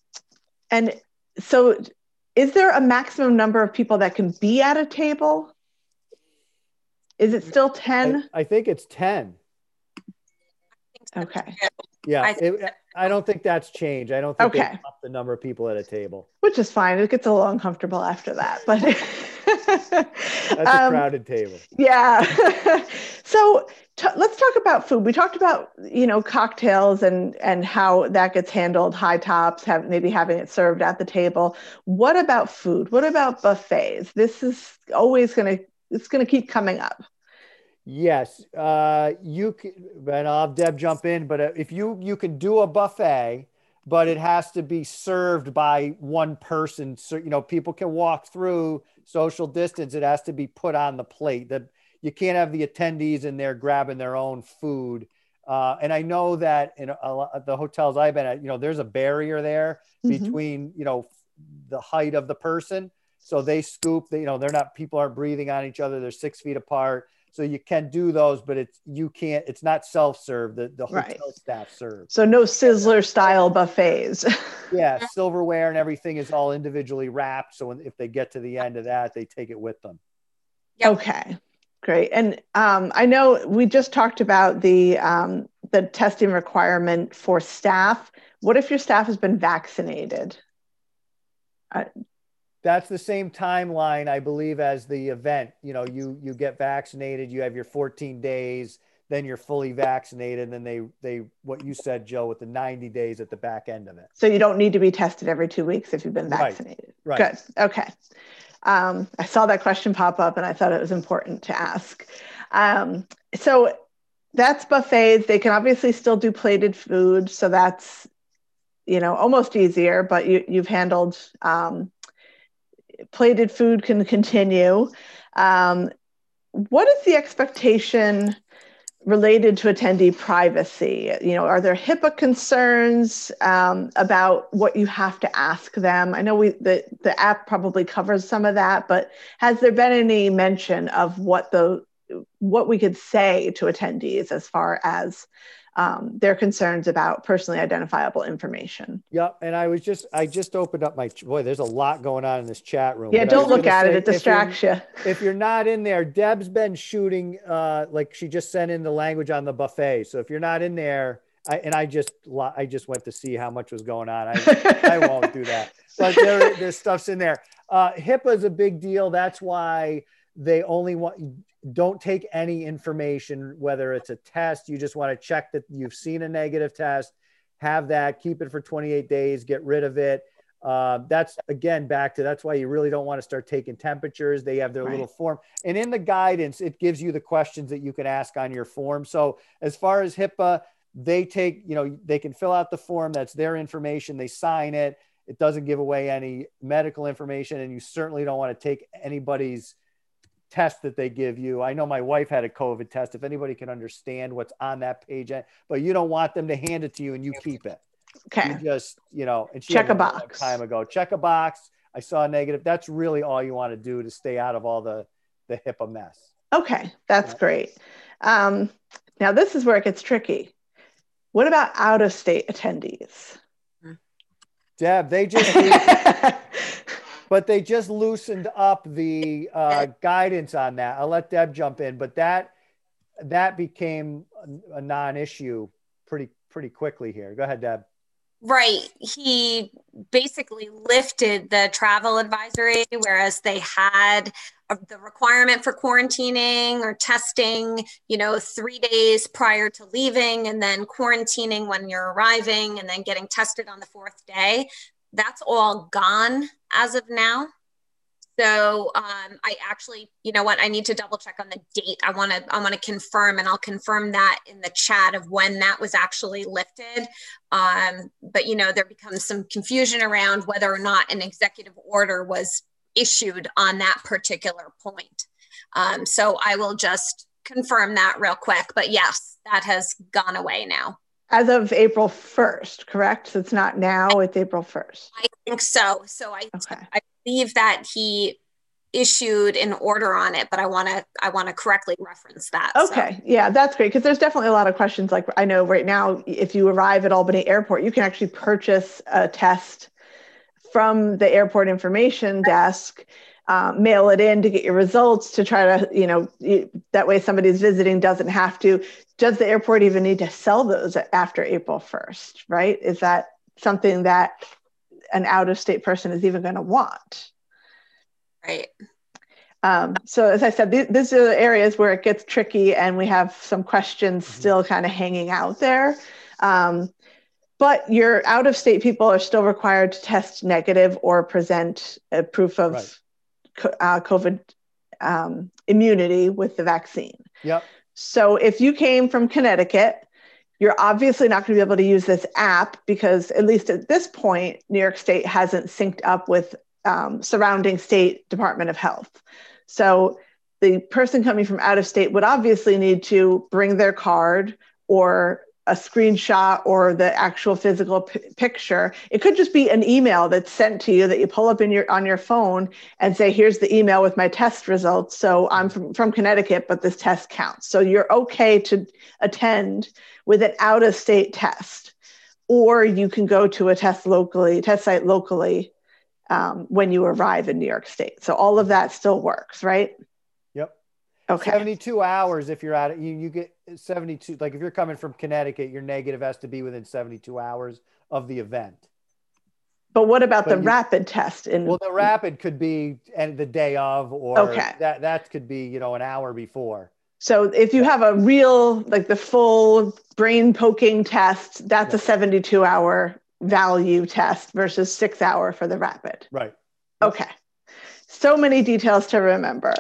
so is there a maximum number of people that can be at a table? Is it still 10? I think it's 10. Okay. Yeah, I don't think that's changed. I don't think they up the number of people at a table. Which is fine. It gets a little uncomfortable after that, but that's a crowded table. Yeah. So let's talk about food. We talked about cocktails and how that gets handled. High tops, maybe having it served at the table. What about food? What about buffets? This is always going to keep coming up. Yes, you can, and I'll have Deb jump in, but if you can do a buffet, but it has to be served by one person. So, people can walk through, social distance. It has to be put on the plate. That you can't have the attendees in there grabbing their own food. And I know that in the hotels I've been at, there's a barrier there between, the height of the person. So they scoop, people aren't breathing on each other. They're 6 feet apart. So you can do those, but it's not self-serve. The hotel staff serves. So no Sizzler style buffets. Yeah. Silverware and everything is all individually wrapped. So if they get to the end of that, they take it with them. Yep. Okay, great. And I know we just talked about the testing requirement for staff. What if your staff has been vaccinated? That's the same timeline, I believe, as the event. You get vaccinated, you have your 14 days, then you're fully vaccinated. And then they what you said, Joe, with the 90 days at the back end of it. So you don't need to be tested every 2 weeks if you've been vaccinated. Right. Good. Okay. I saw that question pop up and I thought it was important to ask. So that's buffets. They can obviously still do plated food. So that's, almost easier, but you've handled, plated food can continue. What is the expectation related to attendee privacy? Are there HIPAA concerns about what you have to ask them? I know the app probably covers some of that, but has there been any mention of what we could say to attendees as far as their concerns about personally identifiable information? Yep. And I just opened up boy, there's a lot going on in this chat room. Yeah, don't look at it. It distracts you. If you're not in there, Deb's been shooting, like she just sent in the language on the buffet. So if you're not in there, I just went to see how much was going on. I won't do that. But there's stuff's in there. HIPAA is a big deal. That's why they don't take any information, whether it's a test. You just want to check that you've seen a negative test, have that, keep it for 28 days, get rid of it. That's why you really don't want to start taking temperatures. They have their little form. And in the guidance, it gives you the questions that you can ask on your form. So as far as HIPAA, they can fill out the form. That's their information. They sign it. It doesn't give away any medical information. And you certainly don't want to take anybody's test that they give you. I know my wife had a COVID test, if anybody can understand what's on that page, but you don't want them to hand it to you and you keep it. Okay. You just, and she check a box. box. Time ago. Check a box. I saw a negative. That's really all you want to do to stay out of all the HIPAA mess. Okay. That's great. Now this is where it gets tricky. What about out-of-state attendees? Deb, they just loosened up the guidance on that. I'll let Deb jump in, but that became a non-issue pretty quickly here. Go ahead, Deb. Right. He basically lifted the travel advisory, whereas they had the requirement for quarantining or testing, 3 days prior to leaving, and then quarantining when you're arriving, and then getting tested on the 4th day. That's all gone as of now. So I actually, I need to double check on the date. I want to confirm, and I'll confirm that in the chat of when that was actually lifted. But there becomes some confusion around whether or not an executive order was issued on that particular point. So I will just confirm that real quick. But yes, that has gone away now. As of April 1st, correct? So it's not now, it's April 1st. I think so. So I believe that he issued an order on it, but I want to correctly reference that. Okay. So. Yeah, that's great. Because there's definitely a lot of questions. Like I know right now, if you arrive at Albany Airport, you can actually purchase a test from the airport information desk, mail it in to get your results to try to, that way somebody's visiting doesn't have to. Does the airport even need to sell those after April 1st, right? Is that something that an out-of-state person is even going to want? Right. So as I said, these are the areas where it gets tricky and we have some questions still kind of hanging out there. But your out-of-state people are still required to test negative or present a proof of COVID immunity with the vaccine. Yep. So if you came from Connecticut, you're obviously not going to be able to use this app because at least at this point, New York State hasn't synced up with surrounding state Department of Health. So the person coming from out of state would obviously need to bring their card or a screenshot or the actual physical picture. It could just be an email that's sent to you that you pull up on your phone and say, here's the email with my test results. So I'm from Connecticut, but this test counts. So you're okay to attend with an out-of-state test, or you can go to a test site locally when you arrive in New York State. So all of that still works, right? Yep. Okay. 72 hours if you're out, you get 72. Like if you're coming from Connecticut, your negative has to be within 72 hours of the event. But what about the rapid test? Well, the rapid could be the day of, or that could be, an hour before. So if you have a real, like the full brain poking test, that's a 72-hour value test versus 6 hour for the rapid. Right. Okay. So many details to remember.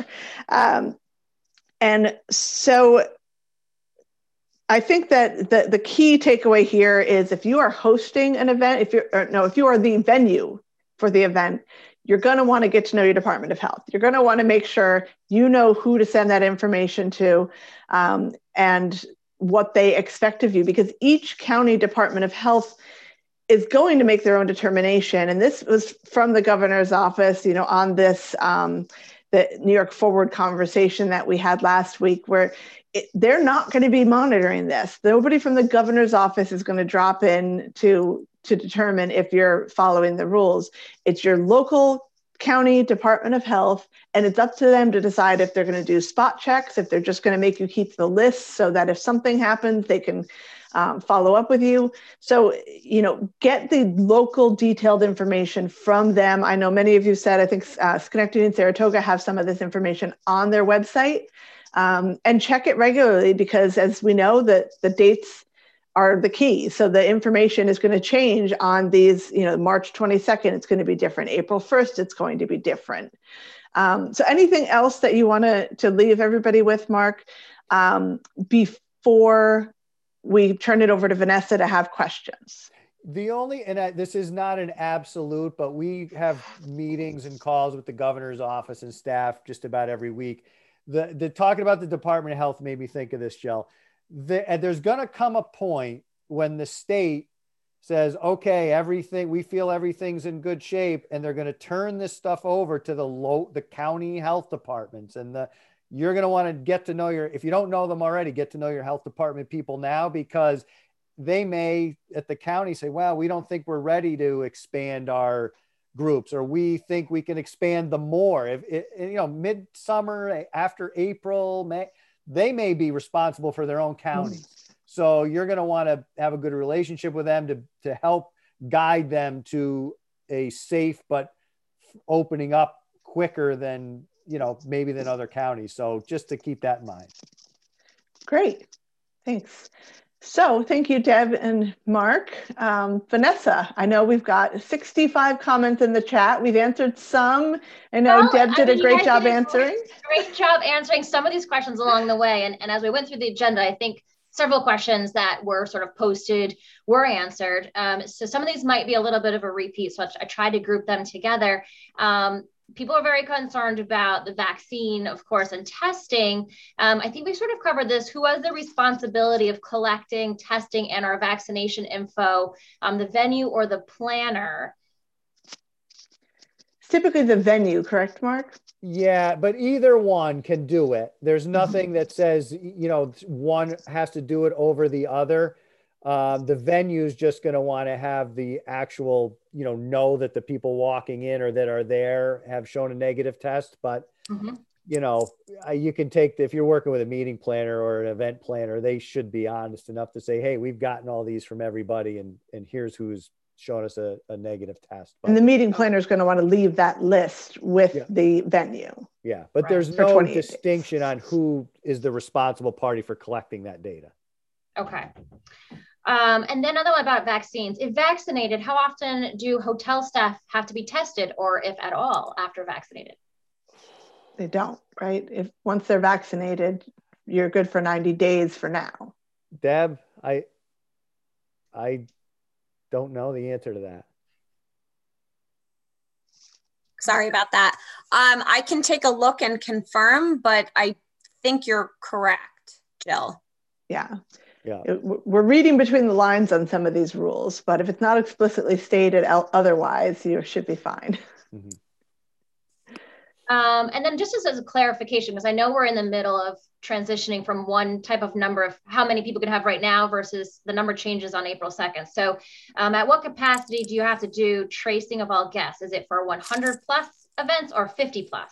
And so I think that the key takeaway here is if you are hosting an event, if you are the venue for the event, you're going to want to get to know your Department of Health. You're going to want to make sure you know who to send that information to, and what they expect of you, because each county Department of Health is going to make their own determination. And this was from the governor's office, on this, the New York Forward conversation that we had last week, where they're not going to be monitoring this. Nobody from the governor's office is going to drop in to determine if you're following the rules. It's your local county Department of Health, and it's up to them to decide if they're going to do spot checks, if they're just going to make you keep the list so that if something happens, they can follow up with you. So, get the local detailed information from them. I know many of you said, I think Schenectady and Saratoga have some of this information on their website, and check it regularly, because as we know, that the dates are the key. So the information is going to change on these, March 22nd, it's going to be different. April 1st, it's going to be different. So anything else that you want to leave everybody with, Mark, before we turn it over to Vanessa to have questions? This is not an absolute, but we have meetings and calls with the governor's office and staff just about every week. The talking about the Department of Health made me think of this, Jill. There's going to come a point when the state says, okay, we feel everything's in good shape, and they're going to turn this stuff over to the county health departments. And you're going to want to get to know if you don't know them already, get to know your health department people now, because they may at the county say, well, we don't think we're ready to expand our groups, or we think we can expand them more. If midsummer, after April, May, they may be responsible for their own counties. So you're going to want to have a good relationship with them to help guide them to a safe, but opening up quicker than, maybe than other counties. So just to keep that in mind. Great. Thanks. So thank you, Deb and Mark. Vanessa, I know we've got 65 comments in the chat. We've answered some. I know Deb did a great job answering. Great job answering some of these questions along the way. And as we went through the agenda, I think several questions that were sort of posted were answered. So some of these might be a little bit of a repeat. So I tried to group them together. People are very concerned about the vaccine, of course, and testing. I think we sort of covered this. Who has the responsibility of collecting, testing, and our vaccination info, the venue or the planner? It's typically the venue, correct, Mark? Yeah, but either one can do it. There's nothing that says, one has to do it over the other. The venue is just going to want to have the actual, know that the people walking in or that are there have shown a negative test. But, you can if you're working with a meeting planner or an event planner, they should be honest enough to say, hey, we've gotten all these from everybody, and here's who's shown us a negative test. But, and the meeting planner is going to want to leave that list with the venue. Yeah, but there's no distinction on who is the responsible party for collecting that data. Okay. And then another one about vaccines. If vaccinated, how often do hotel staff have to be tested, or if at all, after vaccinated? They don't, right? Once they're vaccinated, you're good for 90 days for now. Deb, I don't know the answer to that. Sorry about that. I can take a look and confirm, but I think you're correct, Jill. Yeah. We're reading between the lines on some of these rules, but if it's not explicitly stated otherwise, you should be fine. Mm-hmm. And then just as a clarification, because I know we're in the middle of transitioning from one type of number of how many people can have right now versus the number changes on April 2nd. So at what capacity do you have to do tracing of all guests? Is it for 100 plus events or 50 plus?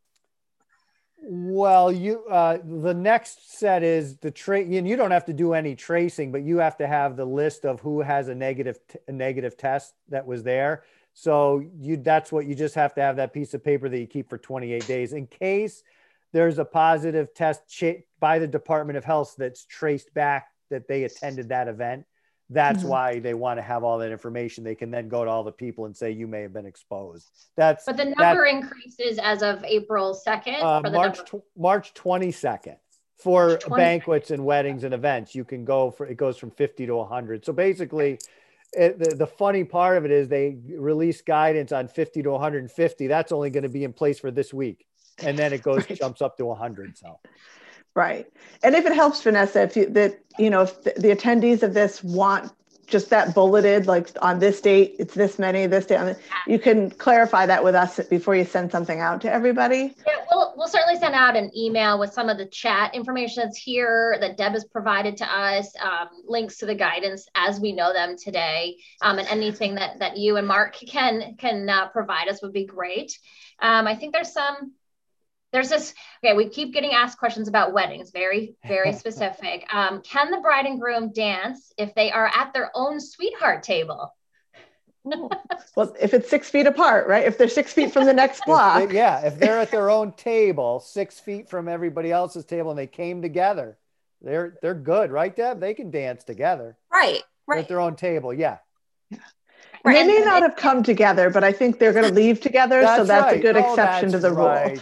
Well, the next set is and you don't have to do any tracing, but you have to have the list of who has a negative test that was there. So that's what you just have to have, that piece of paper that you keep for 28 days in case there's a positive test by the Department of Health that's traced back that they attended that event. That's why they want to have all that information. They can then go to all the people and say, you may have been exposed. But the number increases as of April 2nd? March 22nd. For banquets and weddings and events, you can go it goes from 50 to 100. So basically, the funny part of it is they release guidance on 50 to 150. That's only going to be in place for this week. And then it goes, jumps up to 100. So. Right. And if it helps, Vanessa, if the attendees of this want just that bulleted, like on this date, it's this many, this day, you can clarify that with us before you send something out to everybody. Yeah, we'll certainly send out an email with some of the chat information that's here that Deb has provided to us, links to the guidance as we know them today, and anything that you and Mark can provide us would be great. I think there's this, okay, we keep getting asked questions about weddings, very, very specific. Can the bride and groom dance if they are at their own sweetheart table? Well, if it's 6 feet apart, right? If they're 6 feet from the next block. If they're at their own table, 6 feet from everybody else's table, and they came together, they're good, right, Deb? They can dance together. Right. They're at their own table, yeah. They may not have come together, but I think they're going to leave together. So that's right. A good exception to the rule. And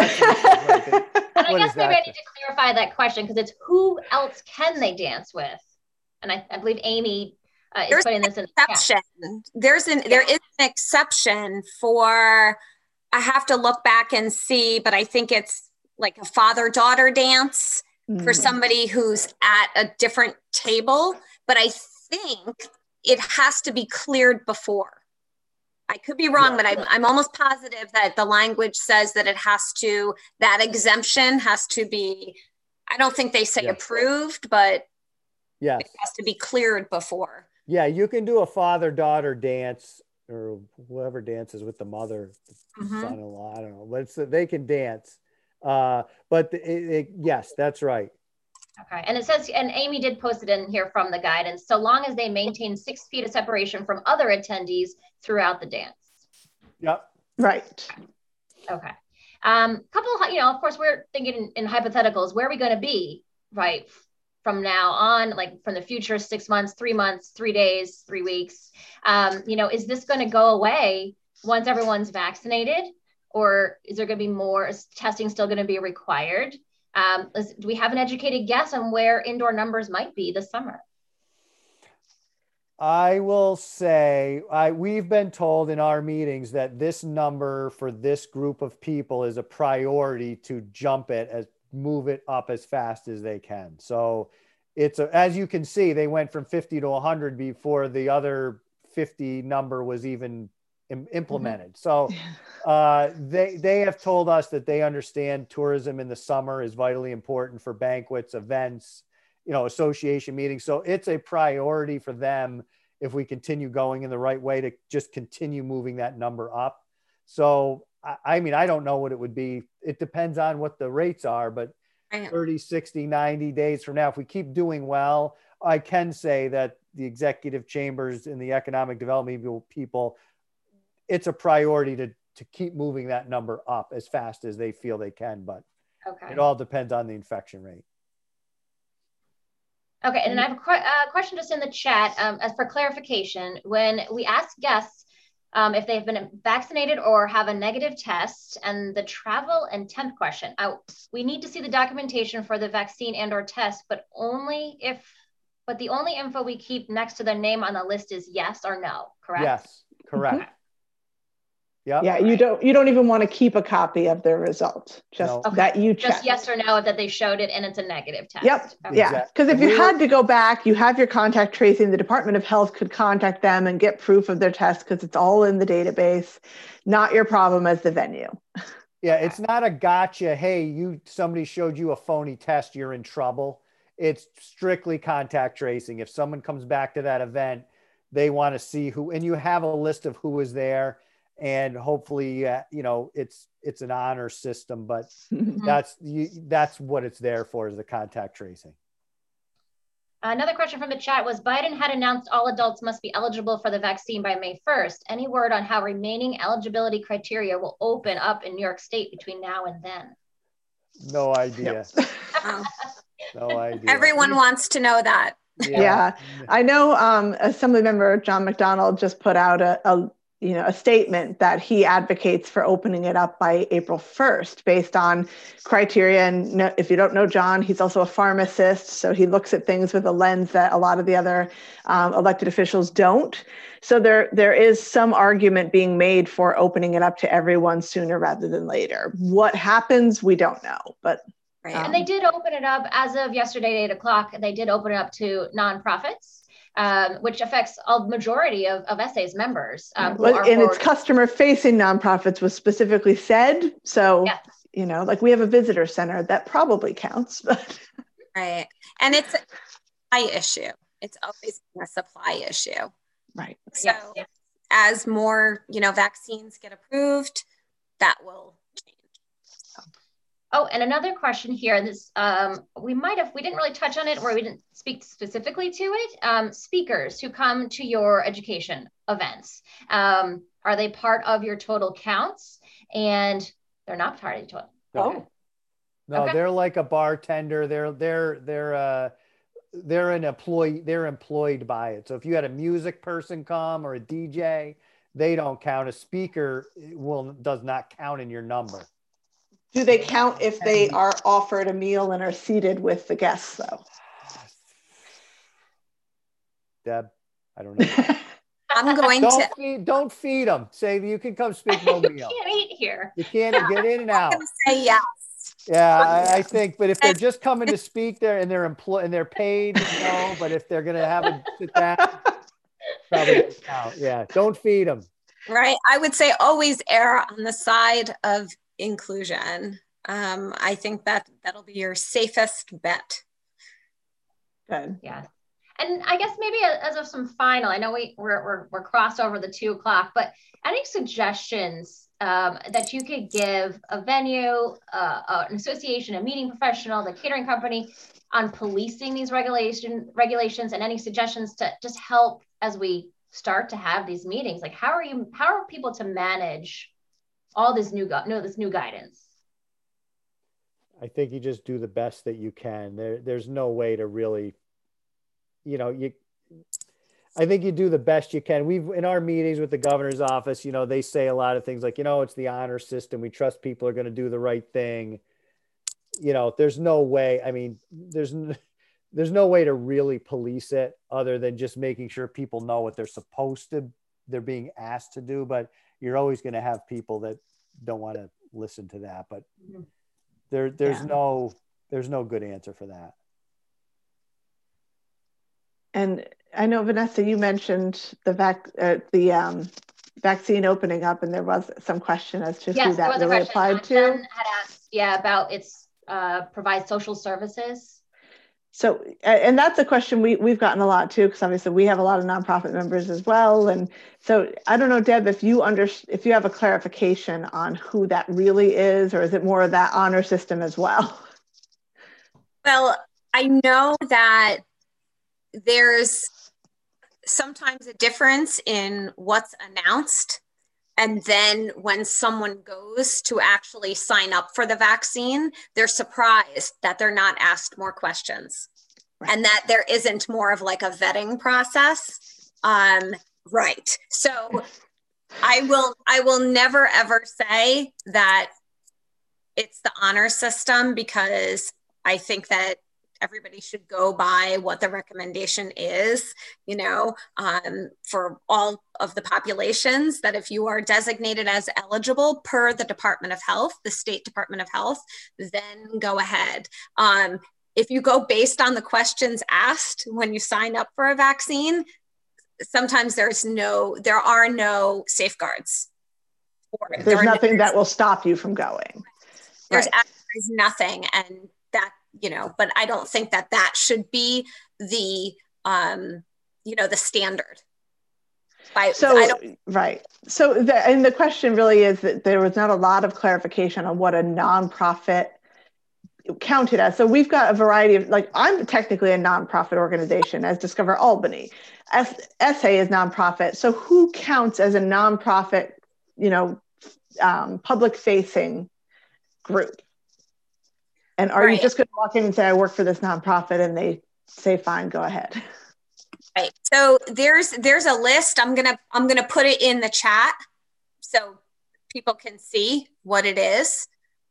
I guess maybe I need to clarify that question because it's who else can they dance with? And I believe Amy is putting this in the chat. There is an exception for, I have to look back and see, but I think it's like a father-daughter dance for somebody who's at a different table. But I think it has to be cleared before. I could be wrong, but I'm almost positive that the language says that that exemption has to be, I don't think they say approved, but it has to be cleared before. Yeah, you can do a father-daughter dance or whoever dances with the mother, son-in-law, I don't know, but they can dance. But yes, that's right. Okay, and it says, and Amy did post it in here from the guidance, so long as they maintain 6 feet of separation from other attendees throughout the dance. Yep. Right. Okay. Of course, we're thinking in hypotheticals, where are we going to be, right, from now on, like from the future 6 months, 3 months, 3 days, 3 weeks? Is this going to go away once everyone's vaccinated? Or is there going to be more, is testing still going to be required? Do we have an educated guess on where indoor numbers might be this summer? I will say we've been told in our meetings that this number for this group of people is a priority to move it up as fast as they can. So as you can see, they went from 50 to 100 before the other 50 number was even implemented. So they have told us that they understand tourism in the summer is vitally important for banquets, events, association meetings. So it's a priority for them if we continue going in the right way to just continue moving that number up. So, I don't know what it would be. It depends on what the rates are, but 30, 60, 90 days from now, if we keep doing well, I can say that the executive chambers and the economic development people, it's a priority to keep moving that number up as fast as they feel they can, but it all depends on the infection rate. Okay, and I have a question just in the chat. As for clarification, when we ask guests if they've been vaccinated or have a negative test, and the travel and temp question, we need to see the documentation for the vaccine and or test, but the only info we keep next to their name on the list is yes or no, correct? Yes, correct. Yep. Yeah, you don't even want to keep a copy of their result. Just that you check. Just yes or no that they showed it and it's a negative test. Yep. Okay. Yeah. Because if you had to go back, you have your contact tracing. The Department of Health could contact them and get proof of their test because it's all in the database. Not your problem as the venue. Yeah, it's not a gotcha. Hey, somebody showed you a phony test, you're in trouble. It's strictly contact tracing. If someone comes back to that event, they want to see who, and you have a list of who was there. And hopefully, it's an honor system, but that's what it's there for, is the contact tracing. Another question from the chat was, Biden had announced all adults must be eligible for the vaccine by May 1st. Any word on how remaining eligibility criteria will open up in New York State between now and then? No idea. No idea. Everyone wants to know that. Yeah. I know Assemblymember John McDonald just put out a statement that he advocates for opening it up by April 1st based on criteria. And if you don't know John, he's also a pharmacist. So he looks at things with a lens that a lot of the other elected officials don't. So there is some argument being made for opening it up to everyone sooner rather than later. What happens, we don't know. But and they did open it up as of yesterday at 8 o'clock. They did open it up to nonprofits. Which affects a majority of SA's members. And it's customer-facing nonprofits was specifically said. So, yes. Like we have a visitor center that probably counts. But. Right. And it's a supply issue. It's always a supply issue. Right. So as more, vaccines get approved, that will change. Oh, and another question here. This we didn't really touch on it, or we didn't speak specifically to it. Speakers who come to your education events, are they part of your total counts? And they're not part of your total. No, okay. They're like a bartender. They're an employee. They're employed by it. So if you had a music person come or a DJ, they don't count. A speaker does not count in your number. Do they count if they are offered a meal and are seated with the guests, though? Deb, I don't know. I'm going don't feed them. Say you can come speak, no meal. You can't eat here. You can't get in and out. I'm going to say yes. Yeah, I think. But if they're just coming to speak there and they're paid, But if they're going to have a sit down, probably doesn't count. Yeah, don't feed them. Right. I would say always err on the side of inclusion. I think that'll be your safest bet. Good. Yeah. And I guess maybe as of some final, I know we're crossed over the 2 o'clock, but any suggestions that you could give a venue, an association, a meeting professional, the catering company on policing these regulations, and any suggestions to just help as we start to have these meetings? Like how are people to manage all this new guidance? I think you just do the best that you can. There's no way to really, I think you do the best you can. In our meetings with the governor's office, they say a lot of things like, it's the honor system. We trust people are going to do the right thing. There's no way. I mean, there's no way to really police it other than just making sure people know what they're being asked to do. But you're always going to have people that don't want to listen to that. But there's no good answer for that. And I know, Vanessa, you mentioned the vaccine opening up, and there was some question as to who that really applied to. Jen had asked, about its provide social services. So, and that's a question we've gotten a lot too, because obviously we have a lot of nonprofit members as well. And so I don't know, Deb, if you have a clarification on who that really is, or is it more of that honor system as well? Well, I know that there's sometimes a difference in what's announced, and then when someone goes to actually sign up for the vaccine, they're surprised that they're not asked more questions, right, and that there isn't more of like a vetting process. Right. So I will never ever say that it's the honor system, because I think that everybody should go by what the recommendation is, for all of the populations, that if you are designated as eligible per the Department of Health, the State Department of Health, then go ahead. If you go based on the questions asked when you sign up for a vaccine, sometimes there are no safeguards. There's nothing that will stop you from going. There's nothing. And that, but I don't think that should be the, the standard. Right. So the question really is that there was not a lot of clarification on what a nonprofit counted as. So we've got a variety of, I'm technically a nonprofit organization as Discover Albany. SA is nonprofit. So who counts as a nonprofit, public facing group? And are you just going to walk in and say, I work for this nonprofit, and they say, fine, go ahead? Right. So there's a list. I'm gonna put it in the chat so people can see what it is.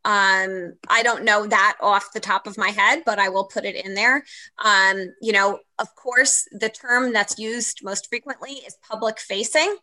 I don't know that off the top of my head, but I will put it in there. You know, of course, the term that's used most frequently is public facing.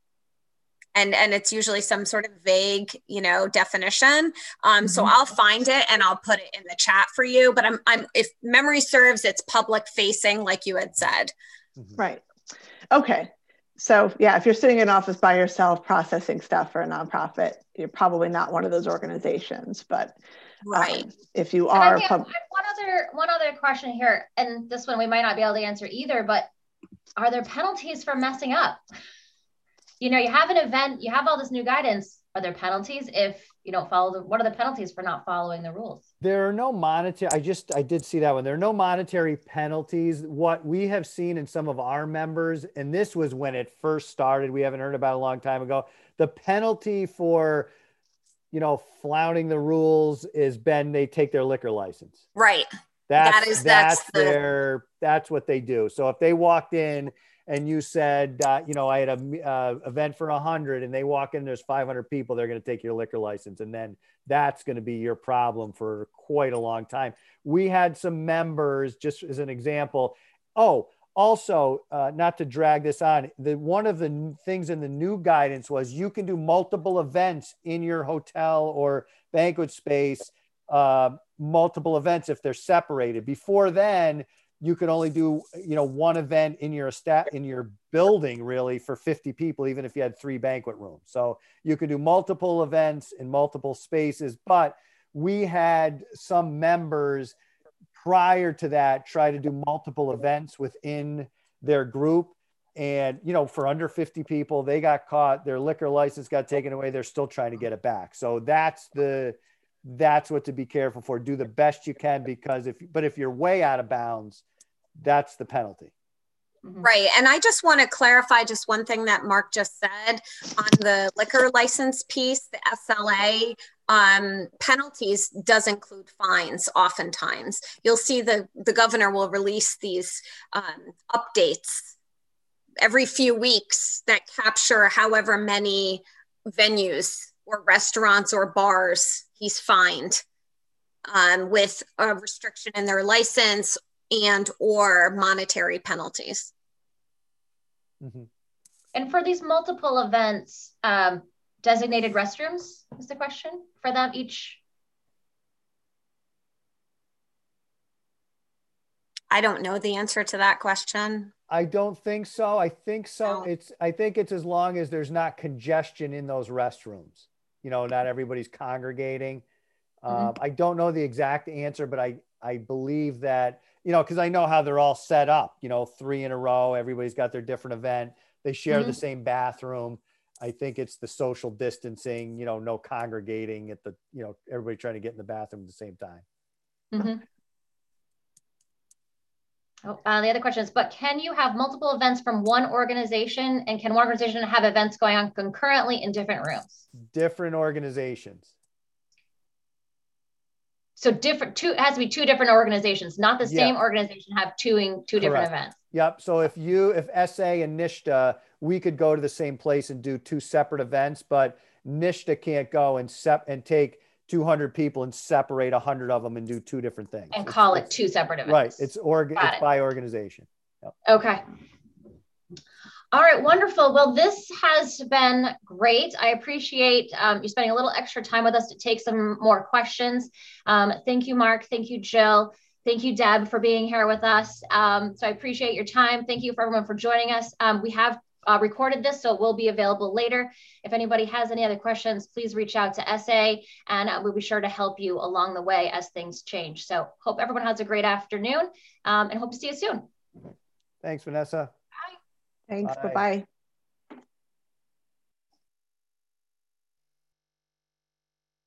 And it's usually some sort of vague, you know, definition. So I'll find it and I'll put it in the chat for you. But if memory serves, it's public facing, like you had said. Right. Okay. So yeah, if you're sitting in an office by yourself processing stuff for a nonprofit, you're probably not one of those organizations. But right. If you are, one other question here, and this one we might not be able to answer either. But are there penalties for messing up? You know, you have an event, you have all this new guidance. Are there penalties if you don't follow what are the penalties for not following the rules? There are no monetary, I did see that one. There are no monetary penalties. What we have seen in some of our members, and this was when it first started, we haven't heard about it a long time ago. The penalty for, you know, flouting the rules is they take their liquor license. Right. That's what they do. So if they walked in and you said, you know, I had a event for 100 and they walk in, there's 500 people, they're going to take your liquor license. And then that's going to be your problem for quite a long time. We had some members, just as an example. Oh, also, not to drag this on, one of the things in the new guidance was you can do multiple events in your hotel or banquet space, multiple events if they're separated. Before then, you could only do, you know, one event in your building really for 50 people, even if you had 3 banquet rooms. So you could do multiple events in multiple spaces, but we had some members prior to that try to do multiple events within their group. And, you know, for under 50 people, they got caught, their liquor license got taken away. They're still trying to get it back. So that's what to be careful for. Do the best you can, because if you're way out of bounds, that's the penalty. Right. And I just want to clarify just one thing that Mark just said on the liquor license piece. The SLA penalties does include fines. Oftentimes you'll see the governor will release these updates every few weeks that capture however many venues or restaurants or bars he's fined with a restriction in their license and or monetary penalties. And for these multiple events, designated restrooms is the question for them each? I don't know the answer to that question. I don't think so. I think so. No. I think it's as long as there's not congestion in those restrooms. You know, not everybody's congregating. I don't know the exact answer, but I believe that, you know, because I know how they're all set up, you know, 3 in a row, everybody's got their different event. They share the same bathroom. I think it's the social distancing, you know, no congregating at the, you know, everybody trying to get in the bathroom at the same time. The other question is, but can you have multiple events from one organization, and can one organization have events going on concurrently in different rooms? Different organizations. So it has to be 2 different organizations, not the same organization have two different events. Yep. So if SA and NISHDA, we could go to the same place and do 2 separate events, but NISHDA can't go and take 200 people and separate 100 of them and do 2 different things. And call it 2 separate events. Right. It's by organization. Yep. Okay. All right, wonderful. Well, this has been great. I appreciate you spending a little extra time with us to take some more questions. Thank you, Mark. Thank you, Jill. Thank you, Deb, for being here with us. So I appreciate your time. Thank you for everyone for joining us. We have recorded this, so it will be available later. If anybody has any other questions, please reach out to SA, and we'll be sure to help you along the way as things change. So hope everyone has a great afternoon, and hope to see you soon. Thanks, Vanessa. Thanks. Bye-bye.